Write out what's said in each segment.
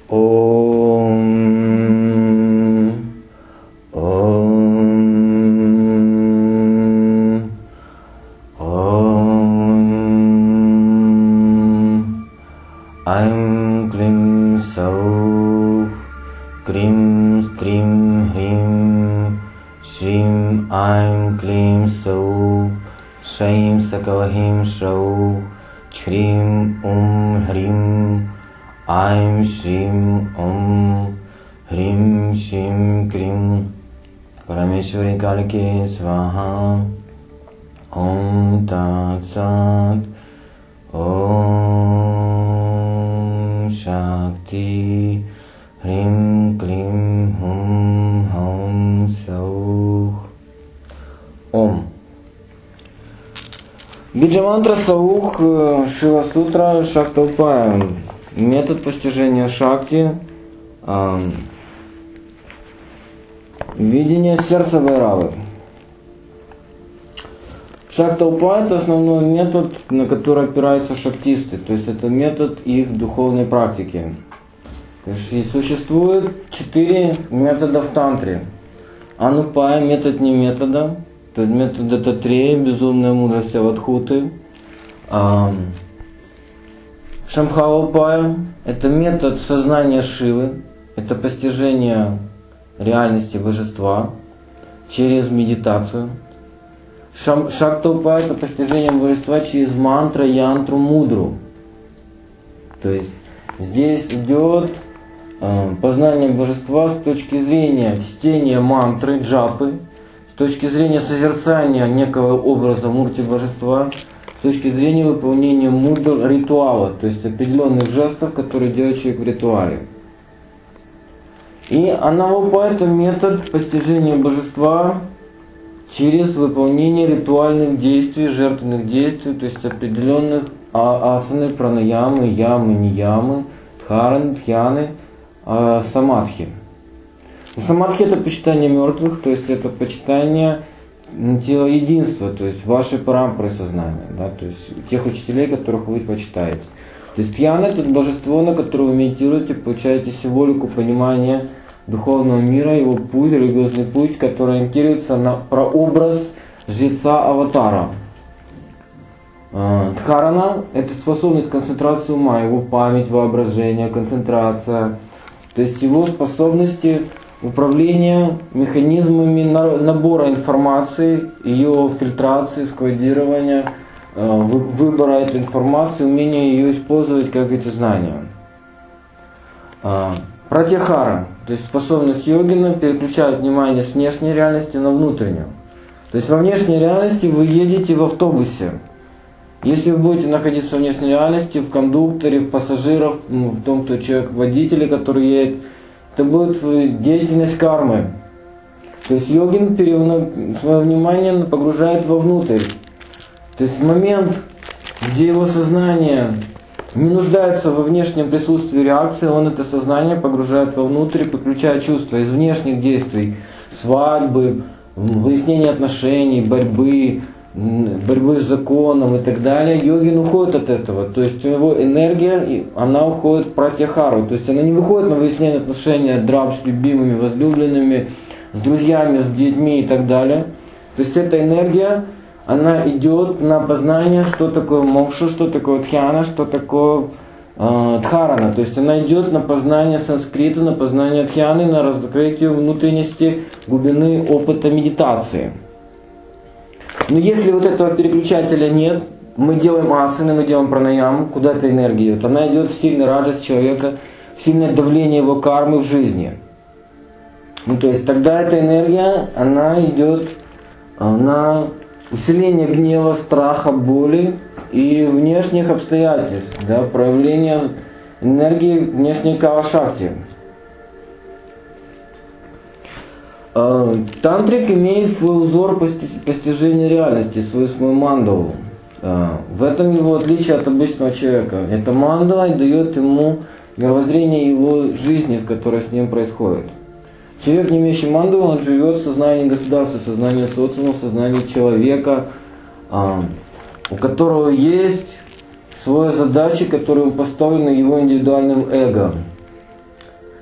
Om. Om. Om. Aim Klim Sau. Krim Strim Hrim. Shrim Aim Klim Sau. Shaim Sakalahim Shau. Chrim Hrim. Aim Shrim Hrim Shim Krim. Parameshwari Kalike Svaha. Om Tat Sat. Om Shakti. Hrim Klim Hum Sauх. Ом. Биджа-мантра Саух, Шива-сутра, Шакталпая. Метод постижения шакти. Видение сердца Вайравы. Шакталпая — это основной метод, на который опираются шактисты. То есть это метод их духовной практики. То есть существует 4 метода в тантре. Анупая — метод не метода. То есть метод Татрея, безумная мудрость Авадхуты. Шамхава-упая — это метод сознания Шивы. Это постижение реальности божества через медитацию. Шакта-упая — это постижение божества через мантра, янтру, мудру. То есть здесь идет познание божества с точки зрения чтения мантры, джапы, с точки зрения созерцания некого образа мурти божества, с точки зрения выполнения мудр ритуала, то есть определенных жестов, которые делает человек в ритуале. И анавапа — это метод постижения божества через выполнение ритуальных действий, жертвенных действий, то есть определенных асаны, пранаямы, ямы, ниямы, дхараны, дхьяны, самадхи. Самадхи — это почитание мертвых, то есть это почитание тела единства, то есть вашей парампры сознания, да, то есть тех учителей, которых вы почитаете. То есть дхьяна — это божество, на которое вы медитируете, получаете символику понимания духовного мира, его путь, религиозный путь, который ориентируется на прообраз жреца-аватара. Дхарана — это способность концентрации ума, его память, воображение, концентрация, то есть его способности управления механизмами набора информации, ее фильтрации, складирования, выбора этой информации, умения ее использовать как эти знания. Пратьяхара, то есть способность йогина переключать внимание с внешней реальности на внутреннюю. То есть во внешней реальности вы едете в автобусе. Если вы будете находиться в внешней реальности, в кондукторе, в пассажирах, в том, кто человек, водителе, который едет, это будет деятельность кармы. То есть йогин свое внимание погружает вовнутрь. То есть в момент, где его сознание не нуждается во внешнем присутствии реакции, он это сознание погружает вовнутрь и подключает чувства из внешних действий, свадьбы, выяснения отношений, борьбы с законом и так далее. Йогин уходит от этого. То есть у него энергия, она уходит в пратьяхару. То есть она не выходит на выяснение отношений, драм с любимыми, возлюбленными, с друзьями, с детьми и так далее. То есть эта энергия, она идет на познание, что такое мокша, что такое дхьяна, что такое дхарана. То есть она идет на познание санскрита, на познание дхьяны, на раскрытие внутренности, глубины опыта медитации. Но если вот этого переключателя нет, мы делаем асаны, мы делаем пранаяму, куда эта энергия идет? Она идет в сильный раджас человека, в сильное давление его кармы в жизни. Ну то есть тогда эта энергия, она идет на усиление гнева, страха, боли и внешних обстоятельств, да, проявление энергии внешней кава-шакти. Тантрик имеет свой узор постижения реальности, свою мандалу. В этом его отличие от обычного человека. Эта мандала дает ему мировоззрение его жизни, в которой с ним происходит. Человек, не имеющий мандалу, он живет в сознании государства, в сознании социума, в сознании человека, у которого есть свои задачи, которые поставлены его индивидуальным эго.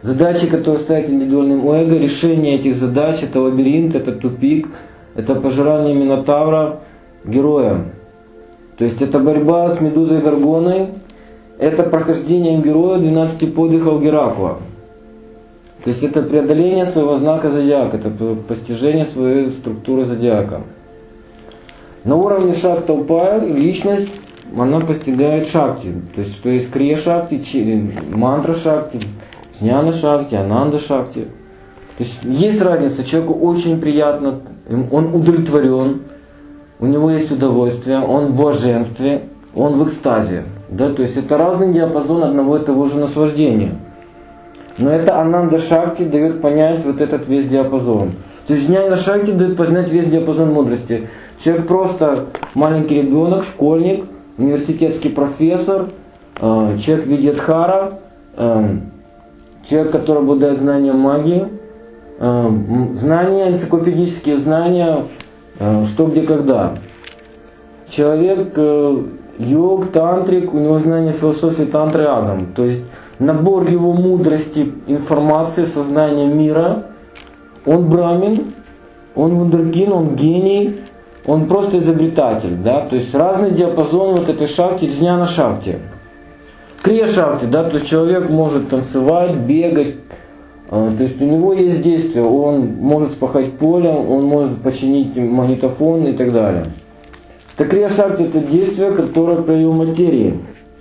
Задачи, которые ставят индивидуальным эго, решение этих задач, это лабиринт, это тупик, это пожирание Минотавра героя. То есть это борьба с Медузой Горгоной, это прохождение героя 12 подвигов Геракла. То есть это преодоление своего знака зодиака, это постижение своей структуры зодиака. На уровне Шакта-Упая личность, она постигает Шакти. То есть что есть Крия Шакти, Мантра Шакти, Джняна Шакти, Ананда Шакти. То есть разница, человеку очень приятно, он удовлетворен, у него есть удовольствие, он в блаженстве, он в экстазе. Да? То есть это разный диапазон одного и того же наслаждения. Но это Ананда Шакти дает понять вот этот весь диапазон. То есть Джняна Шакти дает понять весь диапазон мудрости. Человек просто маленький ребенок, школьник, университетский профессор, человек Видьядхара, человек, который обладает знанием магии, знания, энциклопедические знания, что, где, когда. Человек йог, тантрик, у него знание философии тантры Агам. То есть набор его мудрости, информации, сознания мира, он брамин, он вундеркин, он гений, он просто изобретатель. Да? То есть разный диапазон вот этой шакти, джняна шакти. Крия шакти, да, то есть человек может танцевать, бегать, то есть у него есть действие, он может спахать поле, он может починить магнитофон и так далее. Так крия шакти это действие, которое проявил материи.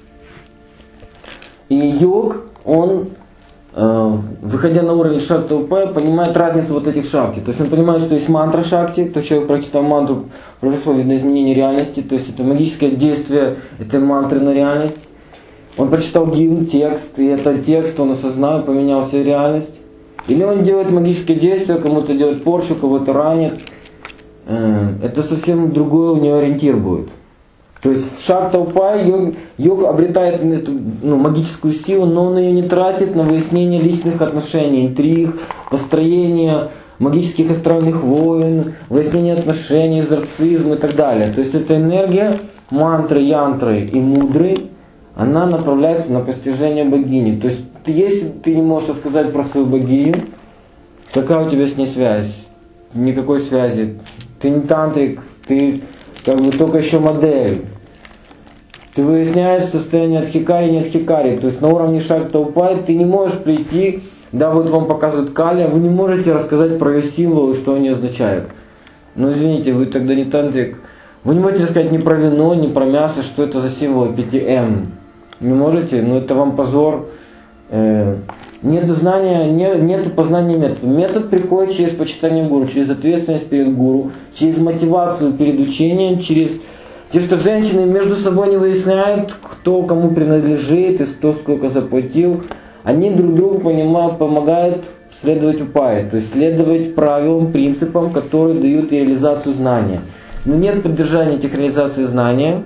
И йог, он, выходя на уровень Шакта-Упая, понимает разницу вот этих шакти. То есть он понимает, что есть мантра шакти, то человек прочитал мантру, произошло видно изменение реальности, то есть это магическое действие этой мантры на реальность. Он прочитал гимн, текст, и этот текст он осознал, поменял свою реальность. Или он делает магическое действие, кому-то делает порчу, кого-то ранит. Это совсем другой у него ориентир будет. То есть в Шакта-Упая йог обретает эту магическую силу, но он ее не тратит на выяснение личных отношений, интриг, построение магических астральных войн, выяснение отношений, экзорцизм и так далее. То есть эта энергия мантры, янтры и мудры, она направляется на постижение богини. То есть если ты не можешь рассказать про свою богиню, какая у тебя с ней связь? Никакой связи. Ты не тантрик, ты как бы только еще модель. Ты выясняешь состояние адхикари и не адхикари. То есть на уровне Шакта-Упая ты не можешь прийти, да, вот вам показывают кали, вы не можете рассказать про ее символы, что они означают. Но извините, вы тогда не тантрик. Вы не можете рассказать ни про вино, ни про мясо, что это за символы 5М. Не можете, но это вам позор. Нет знания, нет познания метода. Метод приходит через почитание гуру, через ответственность перед гуру, через мотивацию перед учением, через те, что женщины между собой не выясняют, кто кому принадлежит и кто сколько заплатил. Они друг другу помогают следовать упае, то есть следовать правилам, принципам, которые дают реализацию знания. Но нет поддержания этих реализаций знания.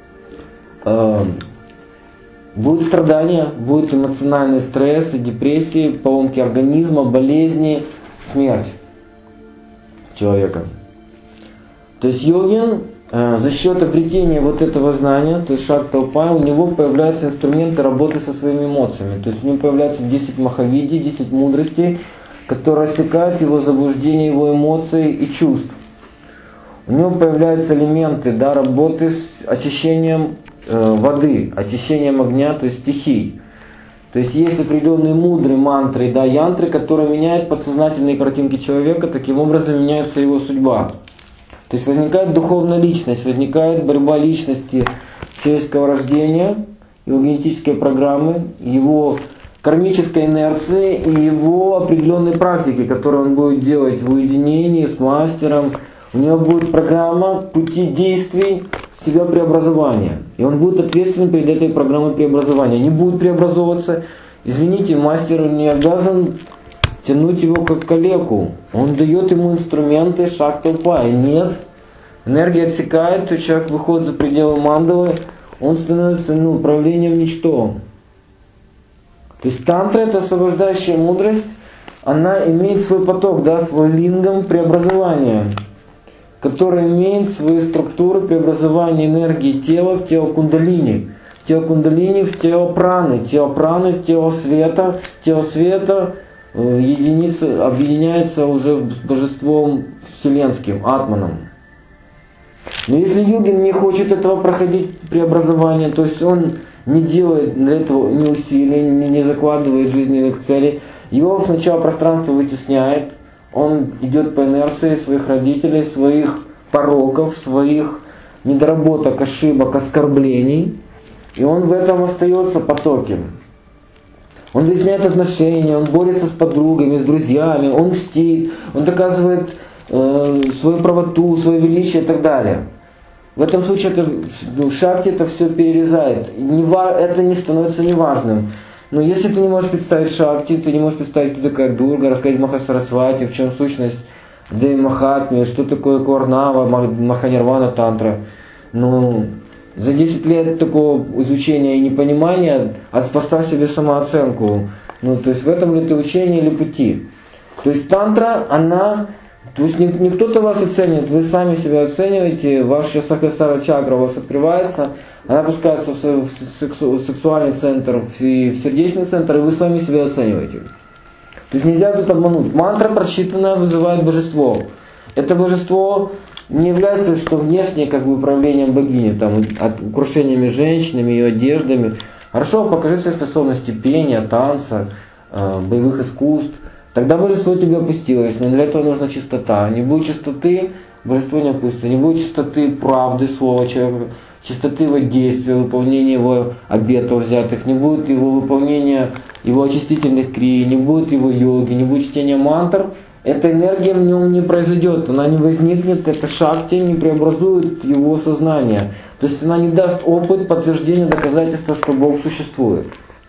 Будут страдания, будут эмоциональный стресс, депрессии, поломки организма, болезни, смерть человека. То есть йогин за счет обретения вот этого знания, то есть Шакта-Упая, у него появляются инструменты работы со своими эмоциями. То есть у него появляются 10 махавиди, 10 мудростей, которые осекают его заблуждение, его эмоций и чувств. У него появляются элементы, да, работы с очищением воды, очищением огня, то есть стихий. То есть есть определенные мудрые мантры, да, янтры, которые меняют подсознательные картинки человека, таким образом меняется его судьба. То есть возникает духовная личность, возникает борьба личности человеческого рождения, его генетические программы, его кармической инерции и его определенной практики, которые он будет делать в уединении с мастером. У него будет программа пути действий себя преобразования. И он будет ответственен перед этой программой преобразования. Не будет преобразовываться. Извините, мастер не обязан тянуть его как калеку. Он дает ему инструменты Шакта-Упая. Нет. Энергия отсекает, то человек выходит за пределы мандалы, он становится проявлением ничто. То есть тантра — это освобождающая мудрость, она имеет свой поток, да, свой лингам преобразования, который имеет свои структуры преобразования энергии тела в тело кундалини. тело кундалини в тело праны в тело света, единица объединяется уже с божеством вселенским, атманом. Но если йогин не хочет этого проходить преобразование, то есть он не делает для этого ни усилий, не закладывает жизненных целей, его сначала пространство вытесняет, он идет по инерции своих родителей, своих пороков, своих недоработок, ошибок, оскорблений, и он в этом остается потоке. Он выясняет отношения, он борется с подругами, с друзьями, он мстит, он доказывает свою правоту, свое величие и так далее. В этом случае шакти это все перерезает. Это не становится неважным. Но если ты не можешь представить шакти, ты не можешь представить, кто такая Дурга, рассказать Махасарасвати, в чем сущность Деви Махатми, что такое Куарнава, Маханирвана Тантра. За 10 лет такого изучения и непонимания поставь себе самооценку. То есть в этом ли ты учение или пути. То есть тантра, то есть не кто-то вас оценит, вы сами себя оцениваете, ваша сахасрара чакра у вас открывается, она опускается в сексуальный центр, в сердечный центр, и вы сами себя оцениваете. То есть нельзя тут обмануть. Мантра прочитанная вызывает божество. Это божество не является, что внешнее управлением богини, украшениями женщинами, ее одеждами. Хорошо, покажи свои способности пения, танца, боевых искусств. Тогда божество тебе опустилось, но для этого нужна чистота. Не будет чистоты, божество не опустится. Не будет чистоты правды слова человека, чистоты его действия, выполнения его обетов взятых, не будет его выполнения его очистительных крий, не будет его йоги, не будет чтения мантр. Эта энергия в нем не произойдет, она не возникнет, эта шакти не преобразует его сознание. То есть она не даст опыт, подтверждение, доказательства, что Бог существует.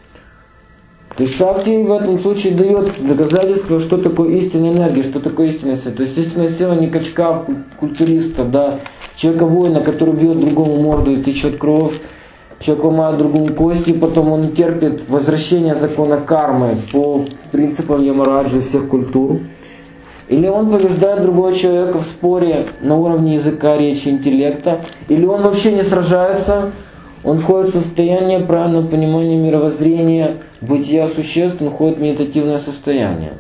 То есть шакти в этом случае дает доказательство, что такое истинная энергия, что такое истинная сила. То есть истинная сила не качка культуриста, человека-воина, который бьет другому морду и течет кровь, человек ломает другому кости, потом он терпит возвращение закона кармы по принципам Ямараджи всех культур. Или он побеждает другого человека в споре на уровне языка, речи, интеллекта, или он вообще не сражается, он входит в состояние правильного понимания мировоззрения, бытия существ, он входит в медитативное состояние.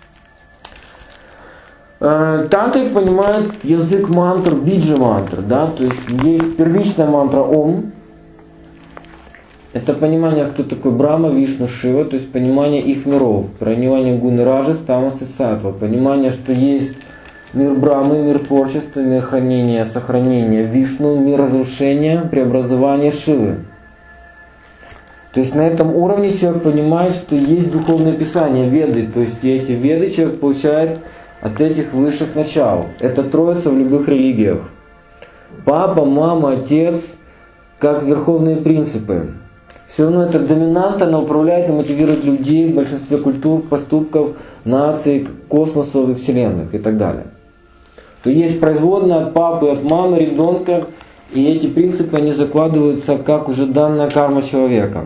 Тантрик понимает язык мантр, биджи мантр, то есть есть первичная мантра Ом. Это понимание, кто такой Брахма, Вишну, Шива, то есть понимание их миров, понимание гуны Раджас, Тамас и Саттва, понимание, что есть мир Брахмы, мир творчества, мир хранения, сохранения Вишну, мир разрушения, преобразования Шивы. То есть на этом уровне человек понимает, что есть духовное писание, веды, то есть и эти веды человек получает от этих высших начал. Это троица в любых религиях. Папа, мама, отец, как верховные принципы. Все равно это доминанта, она управляет и мотивирует людей в большинстве культур, поступков, наций, космосов и вселенных и так далее. То есть производная от папы, от мамы, ребенка, и эти принципы они закладываются как уже данная карма человека.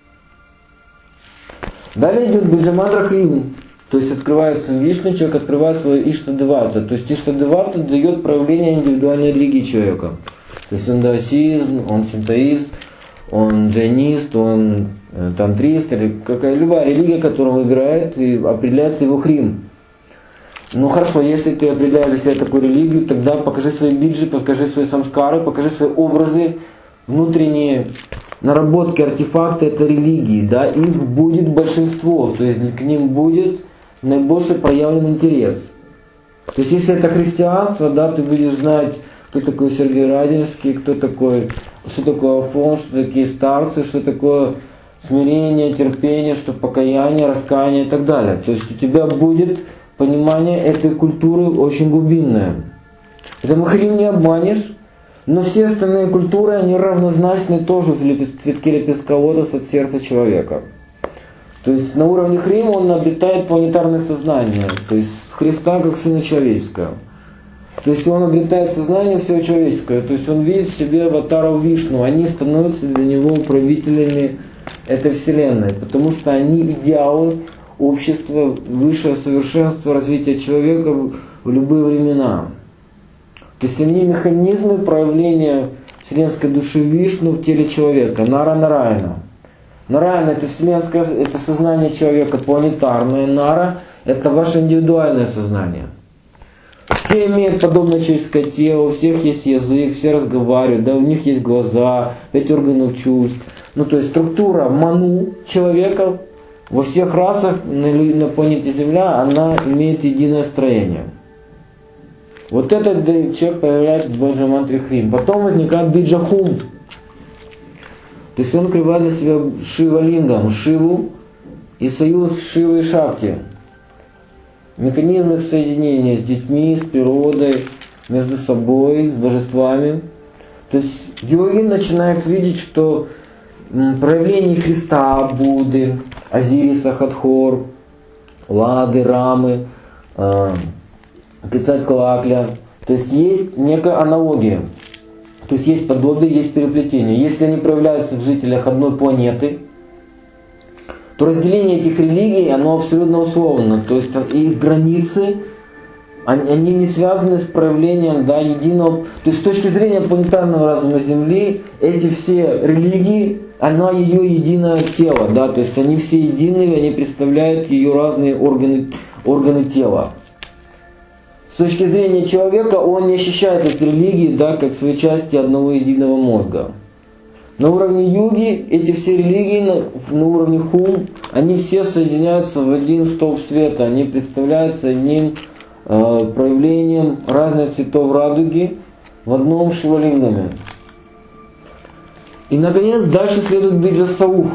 Далее идет Биджамантра Хрим, то есть открывается Вишну, человек открывает свою Иштадевата. То есть Иштадевата дает проявление индивидуальной религии человека. То есть он даосизм, он синтоист, он джайнист, он тантрист, или любая религия, которую он выбирает, и определяется его хрим. Ну хорошо, если ты определяешь для себя такую религию, тогда покажи свои биджи, покажи свои самскары, покажи свои образы, внутренние наработки, артефакты этой религии, их будет большинство, то есть к ним будет наибольший проявлен интерес. То есть если это христианство, ты будешь знать, кто такой Сергий Радонежский, что такое Афон, что такие старцы, что такое смирение, терпение, что покаяние, раскаяние и так далее. То есть у тебя будет понимание этой культуры очень глубинное. Это хрим не обманешь, но все остальные культуры, они равнозначны тоже в цветке лепестка лотоса от сердца человека. То есть на уровне хрима он обретает планетарное сознание, то есть Христа как Сына Человеческого. То есть он обретает сознание всего человеческого, то есть он видит в себе аватаров Вишну, они становятся для него управителями этой вселенной, потому что они идеалы общества, высшее совершенство развития человека в любые времена. То есть они механизмы проявления вселенской души Вишну в теле человека, Нара Нараяна. Нараяна это вселенское, это сознание человека планетарное, Нара это ваше индивидуальное сознание. Все имеют подобное человеческое тело, у всех есть язык, все разговаривают, да, у них есть глаза, 5 органов чувств. Ну то есть структура ману человека во всех расах на планете Земля, она имеет единое строение. Вот этот человек проявляет в Байджа мантре Хрим. Потом возникает Биджахунт. То есть он открывает для себя Шива-лингам, Шиву и союз Шивы и Шакти. Механизм их соединения с детьми, с природой, между собой, с божествами. То есть йогин начинает видеть, что проявление Христа, Будды, Азириса, Хатхор, Лады, Рамы, Кецалькоатля. То есть есть некая аналогия. То есть есть подобие, есть переплетение. Если они проявляются в жителях одной планеты, то разделение этих религий, оно абсолютно условно. То есть их границы, они не связаны с проявлением, да, единого. То есть с точки зрения планетарного разума Земли, эти все религии, она ее единое тело, да, то есть они все единые, они представляют ее разные органы тела. С точки зрения человека он не ощущает эти религии, да, как свои части одного единого мозга. На уровне йоги эти все религии, на уровне хум, они все соединяются в один столб света, они представляются одним проявлением разных цветов радуги в одном шивалингаме. И наконец дальше следует Биджа-саух.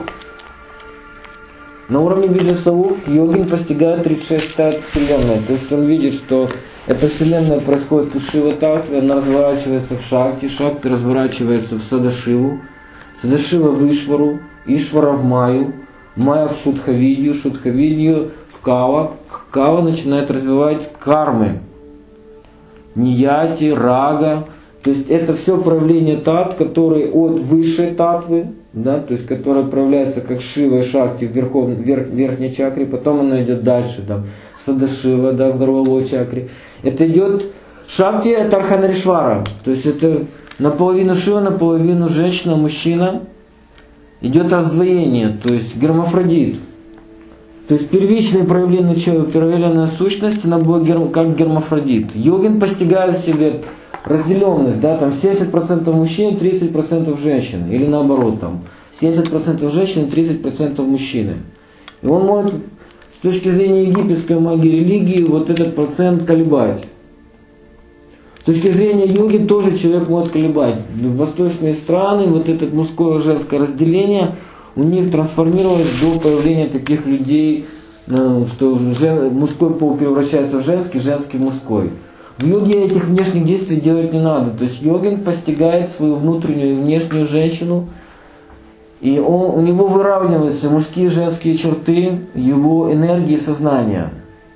На уровне Биджа-саух йогин постигает 36 стадий Вселенной. То есть он видит, что эта Вселенная происходит у Шива-татвы, она разворачивается в Шакти, Шакти разворачивается в Садашиву, Садашива в Ишвару, Ишвара в Майю, Майя в Шудхавидью, Шудхавидью в Кава. Кава начинает развивать кармы, нияти, рага. То есть это все проявление татв, которые от высшей татвы, да, то есть которые проявляются как Шива и Шакти в верхней чакре, потом она идет дальше, да, Садашива, да, в горловой чакре. Это идет Шакти, это Арханаришвара, то есть это наполовину Шива, наполовину женщина, мужчина. Идет раздвоение, то есть гермафродит. То есть первичное проявление человека, проявленная сущность, она была как гермафродит. Йогин постигает в себе разделенность, да, там 70% мужчин, 30% женщин, или наоборот, там 70% женщин, 30% мужчины. И он может с точки зрения египетской магии религии вот этот процент колебать. С точки зрения йоги тоже человек может колебать. В восточные страны вот это мужское и женское разделение у них трансформировалось до появления таких людей, что мужской пол превращается в женский, женский в мужской. В йоге этих внешних действий делать не надо. То есть йогин постигает свою внутреннюю и внешнюю женщину, и у него выравниваются мужские и женские черты его энергии и сознания.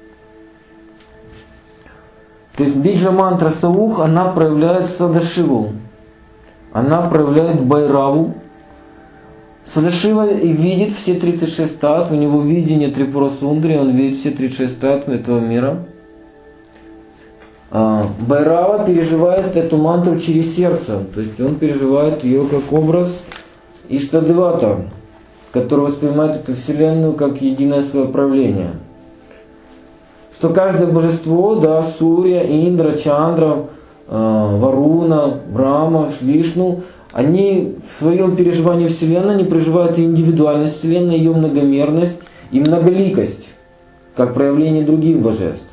То есть биджа мантра Саух, она проявляет Садашиву, она проявляет Байраву. Садашива видит все 36 татв, у него видение Трипура Сундри, он видит все 36 татв этого мира. Байрава переживает эту мантру через сердце, то есть он переживает ее как образ Иштадевата, который воспринимает эту вселенную как единое свое правление. Что каждое божество, да, Сурья, Индра, Чандра, Варуна, Брахма, Вишну, они в своем переживании Вселенной не проживают и индивидуальность Вселенной, ее многомерность и многоликость, как проявление других божеств.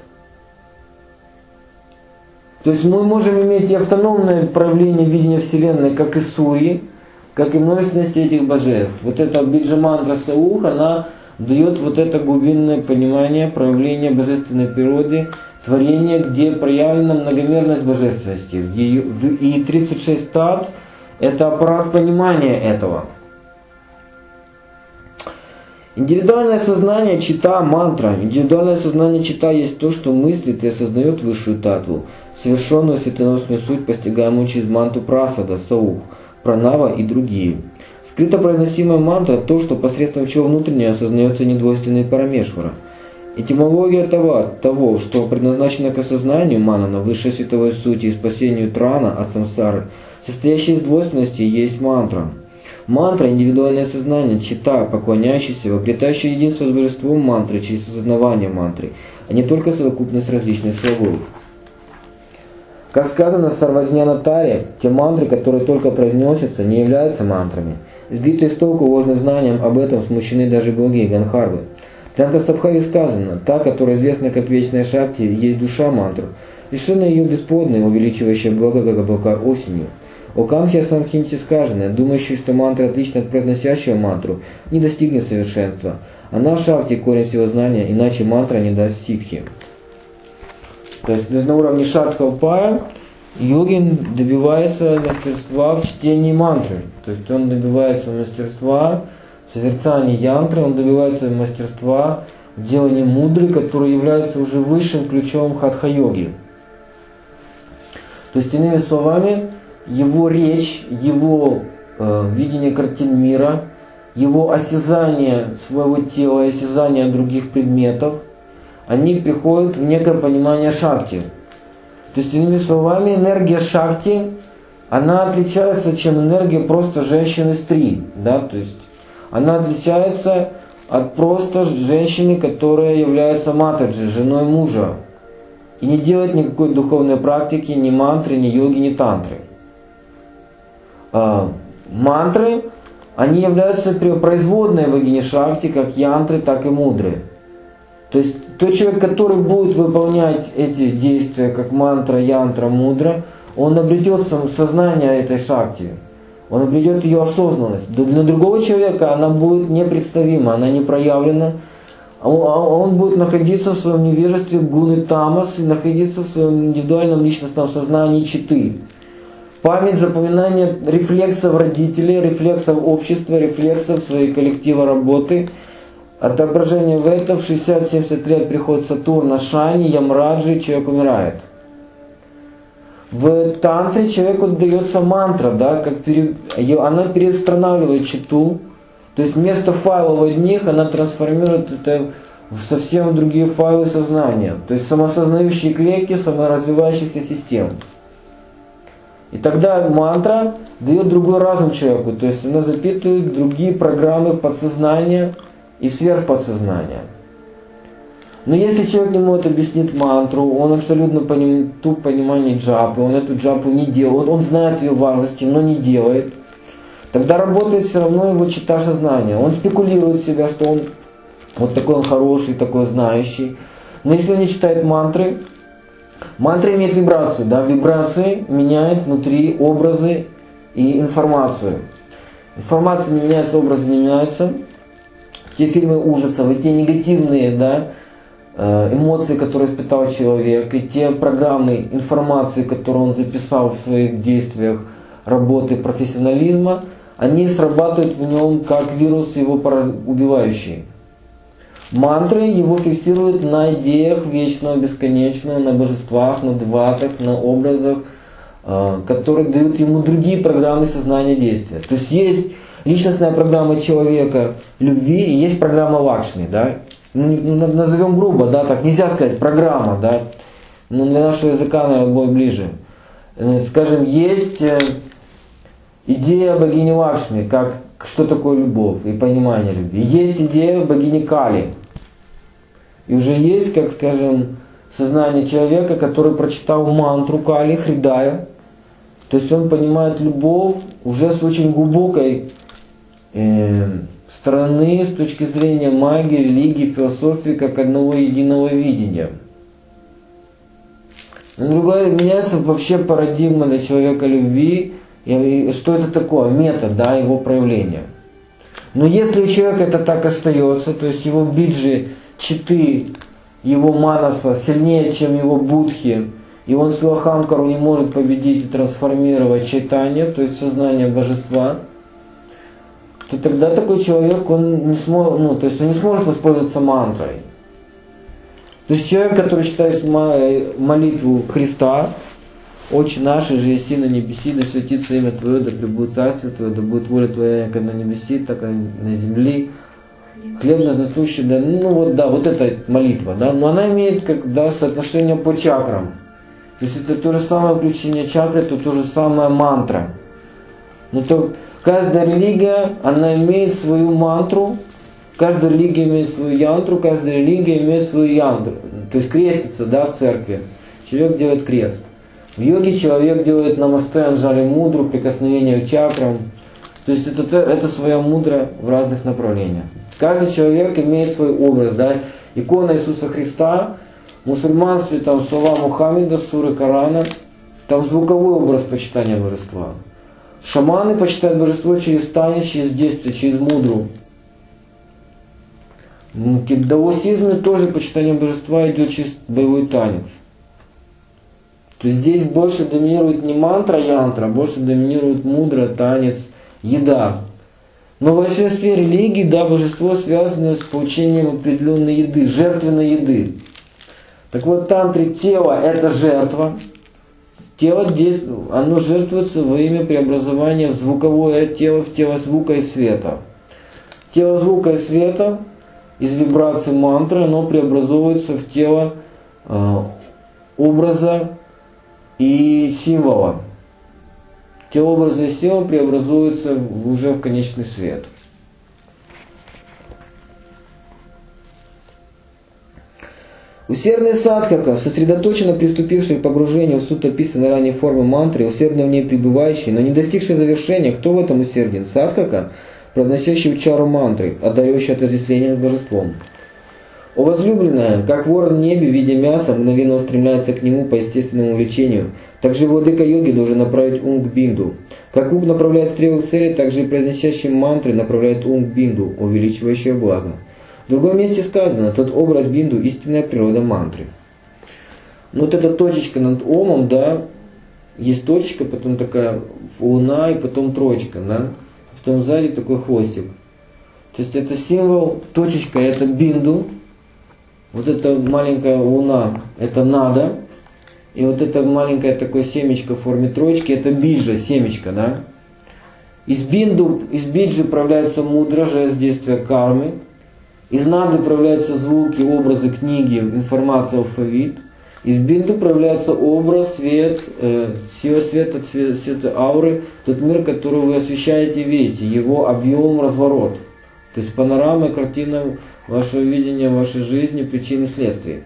То есть мы можем иметь и автономное проявление видения Вселенной, как и Сурьи, как и множественности этих божеств. Вот эта биджа мантра Саух, она дает вот это глубинное понимание проявления божественной природы, творения, где проявлена многомерность божественности. И 36 татв – это аппарат понимания этого. Индивидуальное сознание чита мантра. Индивидуальное сознание чита есть то, что мыслит и осознает высшую татву, совершенную светоносную суть, постигаемую через мантру прасада, саух, пранава и другие. Скрыто произносимая мантра – то, что посредством чего внутренне осознается недвойственный парамешвара. Этимология того, что предназначено к осознанию манана, высшей световой сути и спасению трана от самсары, состоящая из двойственности, есть мантра. Мантра – индивидуальное сознание, чита, поклоняющийся, обретающий единство с божеством мантры через осознавание мантры, а не только совокупность различных слогов. Как сказано в Сарваджняна-таре, те мантры, которые только произносятся, не являются мантрами. Сбитые с толку ложным знанием об этом смущены даже боги и ганхарвы. В Тантасабхаве сказано, та, которая известна как вечная шакти, есть душа мантру, лишена ее бесплодной, увеличивающая благо, как облака осенью. О Камхе Самхинте сказано, думающий, что мантра отлична от произносящего мантру, не достигнет совершенства. Она шакти, корень всего знания, иначе мантра не даст ситхи. То есть на уровне шадхалпая йогин добивается мастерства в чтении мантры. То есть он добивается мастерства в созерцании янтры, он добивается мастерства в делании мудры, который является уже высшим ключом хатха-йоги. То есть, иными словами, его речь, его видение картин мира, его осязание своего тела, осязание других предметов, они приходят в некое понимание шакти. То есть, иными словами, энергия шакти, она отличается, чем энергия просто женщины-стри. Да? То есть, она отличается от просто женщины, которая является матаджи, женой мужа. И не делает никакой духовной практики, ни мантры, ни йоги, ни тантры. Мантры, они являются производной богини Шакти, как янтры, так и мудры. То есть тот человек, который будет выполнять эти действия, как мантра, янтра, мудра, он обретет сознание этой Шакти, он обретет ее осознанность. Для другого человека она будет непредставима, она не проявлена. Он будет находиться в своем невежестве гуны тамас и находиться в своем индивидуальном личностном сознании читы. Память, запоминание рефлексов родителей, рефлексов общества, рефлексов своей коллектива работы. Отображение в этом в 60-70 лет приходит Сатурн, Шани, Ямраджи, человек умирает. В тантре человеку дается мантра, да, она переустанавливает читу. То есть вместо файлов одних она трансформирует это в совсем другие файлы сознания. То есть самосознающие клетки саморазвивающихся систем. И тогда мантра дает другой разум человеку. То есть она запитывает другие программы в подсознание и в сверхподсознание. Но если человек не может объяснить мантру, он абсолютно туп понимание джапы, он эту джапу не делает, он знает ее важности, но не делает, тогда работает все равно его чита сознания. Он спекулирует в себя, что он вот такой он хороший, такой знающий. Но если он не читает мантры, мантра имеет вибрацию, да, вибрации меняют внутри образы и информацию. Информация не меняется, образы не меняются. Те фильмы ужасов и те негативные, да, эмоции, которые испытал человек, и те программы информации, которые он записал в своих действиях работы профессионализма, они срабатывают в нем как вирус его убивающий. Мантры его фиксируют на идеях вечного, бесконечного, на божествах, на деватах, на образах, которые дают ему другие программы сознания действия. То есть есть личностная программа человека любви и есть программа Лакшми, да? Назовем грубо, да, так нельзя сказать, программа, да, но для нашего языка, наверное, будет ближе. Скажем, есть идея богини Лакшми, как что такое любовь и понимание любви. Есть идея богини Кали. И уже есть, как скажем, сознание человека, который прочитал мантру Кали, Хридая. То есть он понимает любовь уже с очень глубокой стороны, с точки зрения магии, религии, философии, как одного единого видения. Другое, меняется вообще парадигма для человека любви, и что это такое, метод, да, его проявления. Но если у человека это так остается, то есть его биджи, читы, его манаса сильнее, чем его будхи, и он свою ахамкару не может победить и трансформировать чайтанья, то есть сознание божества, то тогда такой человек, он не сможет, он не сможет воспользоваться мантрой. То есть человек, который читает молитву Христа, «Отче наш, же еси на небеси, да святится имя Твое, да пребудет царствие Твое, да будет воля Твоя, как на небеси, так и на земле. Хлеб насущный, да, вот эта молитва, да, но она имеет соотношение по чакрам. То есть это то же самое включение чакры, это то же самое мантра. Но то каждая религия, она имеет свою мантру, каждая религия имеет свою янтру, каждая религия имеет свою янтру. То есть крестится, да, в церкви. Человек делает крест. В йоге человек делает намасте, анджали мудру, прикосновение к чакрам. То есть это своя мудра в разных направлениях. Каждый человек имеет свой образ, да. Икона Иисуса Христа, в мусульманстве там слова Мухаммеда, суры Корана, там звуковой образ почитания божества. Шаманы почитают божество через танец, через действие, через мудру. В даосизме тоже почитание божества идет через боевой танец. То есть здесь больше доминирует не мантра, янтра, больше доминирует мудра, танец, еда. Но в большинстве религий, да, божество связано с получением определенной еды, жертвенной еды. Так вот, в тантре тело – это жертва. Тело, оно жертвуется во имя преобразования в звуковое тело, в тело звука и света. Тело звука и света из вибраций мантры, оно преобразуется в тело образа и символа. Тело образа и символа преобразуется уже в конечный свет. Усердный садхака, сосредоточенно приступивший к погружению в суть описанной ранее формы мантры, усердно в ней пребывающий, но не достигший завершения, кто в этом усерден? Садхака, произносящий чару мантры, отдающий отождествление с божеством. О возлюбленная, как ворон в небе, видя мясо, мгновенно устремляется к нему по естественному влечению, так же владыка йоги должен направить ум к бинду. Как ум направляет стрелы к цели, так же и произносящий мантры направляет ум к бинду, увеличивающее благо. В другом месте сказано, тот образ бинду – истинная природа мантры. Ну вот эта точечка над омом, да, есть точечка, потом такая луна и потом троечка, да, потом сзади такой хвостик. То есть это символ, точечка – это бинду, вот эта маленькая луна – это нада, и вот это маленькое такое семечко в форме троечки – это биджа, семечко, да. Из биджи проявляется мудра, жест действия кармы. Из нады проявляются звуки, образы, книги, информация, алфавит. Из бинду проявляется образ, свет, сила света, света ауры, тот мир, который вы освещаете, видите, его объем, разворот. То есть панорама, картина вашего видения, вашей жизни, причины, следствия.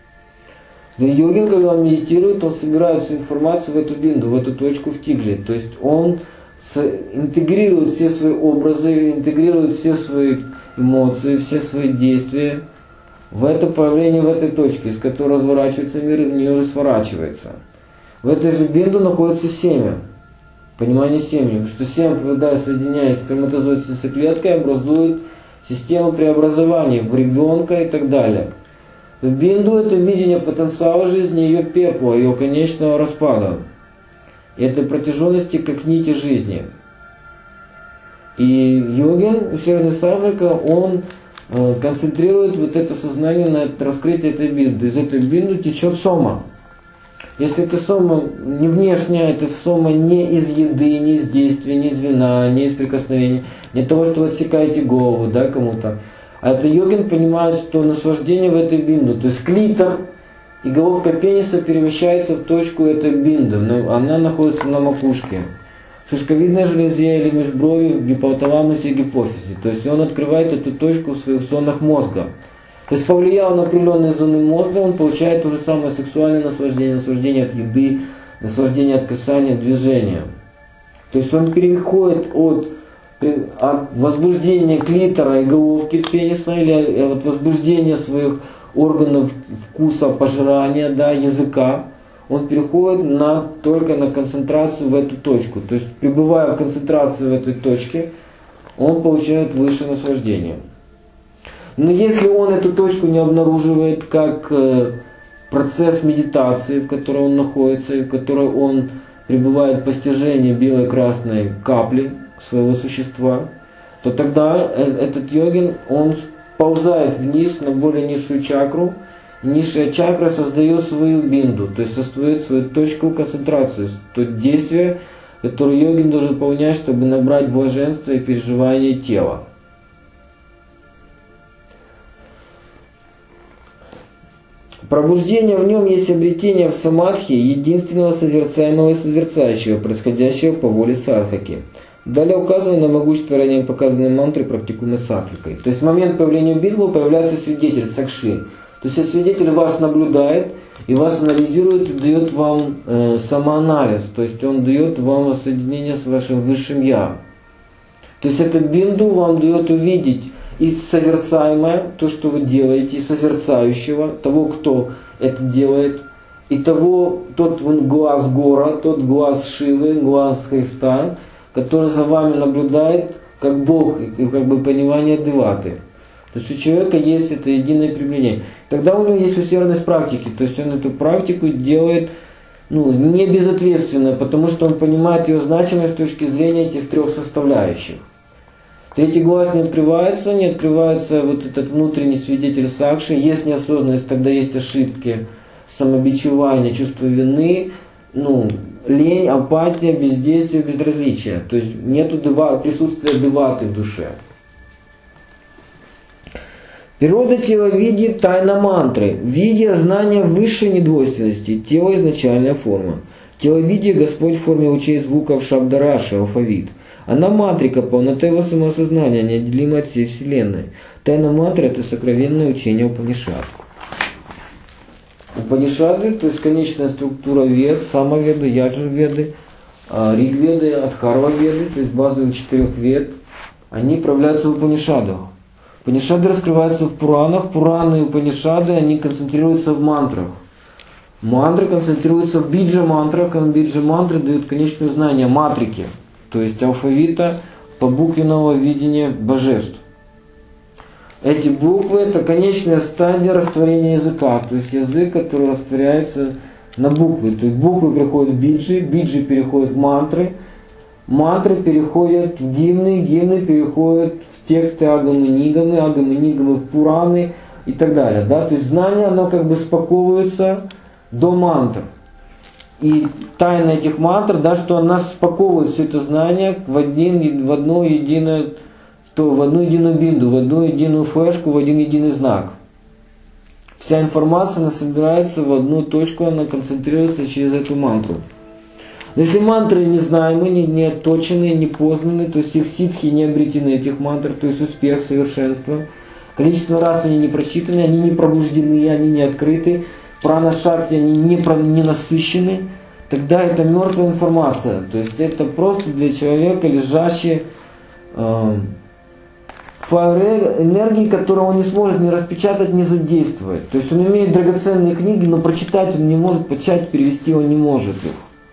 Йогин, когда он медитирует, он собирает всю информацию в эту бинду, в эту точку в тигле. То есть он интегрирует все свои образы, интегрирует все свои эмоции, все свои действия в это проявление, в этой точке, из которой разворачивается мир и в нее же сворачивается. В этой же бинду находится семя, понимание семени, что семя, соединяясь с сперматозоид с яйцеклеткой, образует систему преобразований в ребенка и так далее. Бинду – это видение потенциала жизни, ее пепла, ее конечного распада. И этой протяженности как нити жизни. И йогин, усердный садхака, он концентрирует вот это сознание на раскрытии этой бинду. Из этой бинду течет сома. Если эта сома не внешняя, это сома не из еды, не из действия, не из вина, не из прикосновений, не от того, что вы отсекаете голову, да, кому-то. А это йогин понимает, что наслаждение в этой бинду, то есть клитор и головка пениса перемещается в точку этой бинды, но она находится на макушке. В шишковидной железе или межброви, в гипоталамусе и гипофизе. То есть он открывает эту точку в своих зонах мозга. То есть повлиял на определенные зоны мозга, он получает то же самое сексуальное наслаждение, наслаждение от еды, наслаждение от касания, движения. То есть он переходит от возбуждения клитора и головки пениса или от возбуждения своих органов вкуса, пожирания, да, языка, он переходит только на концентрацию в эту точку. То есть, пребывая в концентрации в этой точке, он получает высшее наслаждение. Но если он эту точку не обнаруживает как процесс медитации, в которой он находится, и в которой он пребывает в постижении белой и красной капли своего существа, то тогда этот йогин, он сползает вниз на более низшую чакру. Низшая чакра создает свою бинду, то есть создает свою точку концентрации, то действие, которое йогин должен выполнять, чтобы набрать блаженство и переживание тела. Пробуждение в нем есть обретение в самадхи единственного созерцаемого и созерцающего, происходящего по воле садхаки. Далее указывая на могущество ранее показанной мантры, практикуемой садхакой. То есть в момент появления бидху появляется свидетель, сакши. То есть этот свидетель вас наблюдает и вас анализирует и дает вам самоанализ. То есть он дает вам соединение с вашим высшим я. То есть этот бинду вам дает увидеть и созерцаемое, то, что вы делаете, и созерцающего, того, кто это делает, и того, тот глаз Гора, тот глаз Шивы, глаз Христа, который за вами наблюдает, как Бог, и как бы понимание Деваты. То есть у человека есть это единое применение. Тогда у него есть усердность практики, то есть он эту практику делает не безответственно, потому что он понимает ее значимость с точки зрения этих трех составляющих. Третий глаз не открывается вот этот внутренний свидетель сакши, есть неосознанность, тогда есть ошибки, самобичевание, чувство вины, лень, апатия, бездействие, безразличие. То есть нету присутствия деваты в душе. Природа тела видит тайна мантры, видя знания высшей недвойственности, тело изначальная форма. Теловидие Господь в форме лучей звуков шабдараши, алфавит. Она матрика, полнота его самосознания, неотделима от всей Вселенной. Тайна мантры – это сокровенное учение Упанишад. Упанишады, то есть конечная структура вед, самоведы, яджурведы, ригведы, адхарва-веды, то есть базовых 4 вед, они проявляются в Упанишадах. Упанишады раскрываются в Пуранах, Пураны и Упанишады, они концентрируются в мантрах. Мантры концентрируются в биджа-мантрах, а биджа-мантры дают конечное знание матрики, то есть алфавита побуквенного видения божеств. Эти буквы – это конечная стадия растворения языка, то есть язык, который растворяется на буквы. То есть буквы переходят в биджи, биджи переходят в мантры, мантры переходят в гимны, гимны переходят в тексты агамы нигамы в пураны и так далее. Да? То есть знание, оно как бы спаковывается до мантр. И тайна этих мантр, да, что она спаковывает все это знание в одну единую бинду, в одну единую флешку, в один единый знак. Вся информация, она собирается в одну точку, она концентрируется через эту мантру. Но если мантры незнаемы, не отточены, не познаны, то есть их ситхи не обретены, этих мантр, то есть успех, совершенство, количество раз они не прочитаны, они не пробуждены, они не открыты, прана-шакти, они не насыщены, тогда это мертвая информация. То есть это просто для человека лежащий фаер энергии, которую он не сможет ни распечатать, ни задействовать. То есть он имеет драгоценные книги, но прочитать он не может, почитать, перевести он не может их.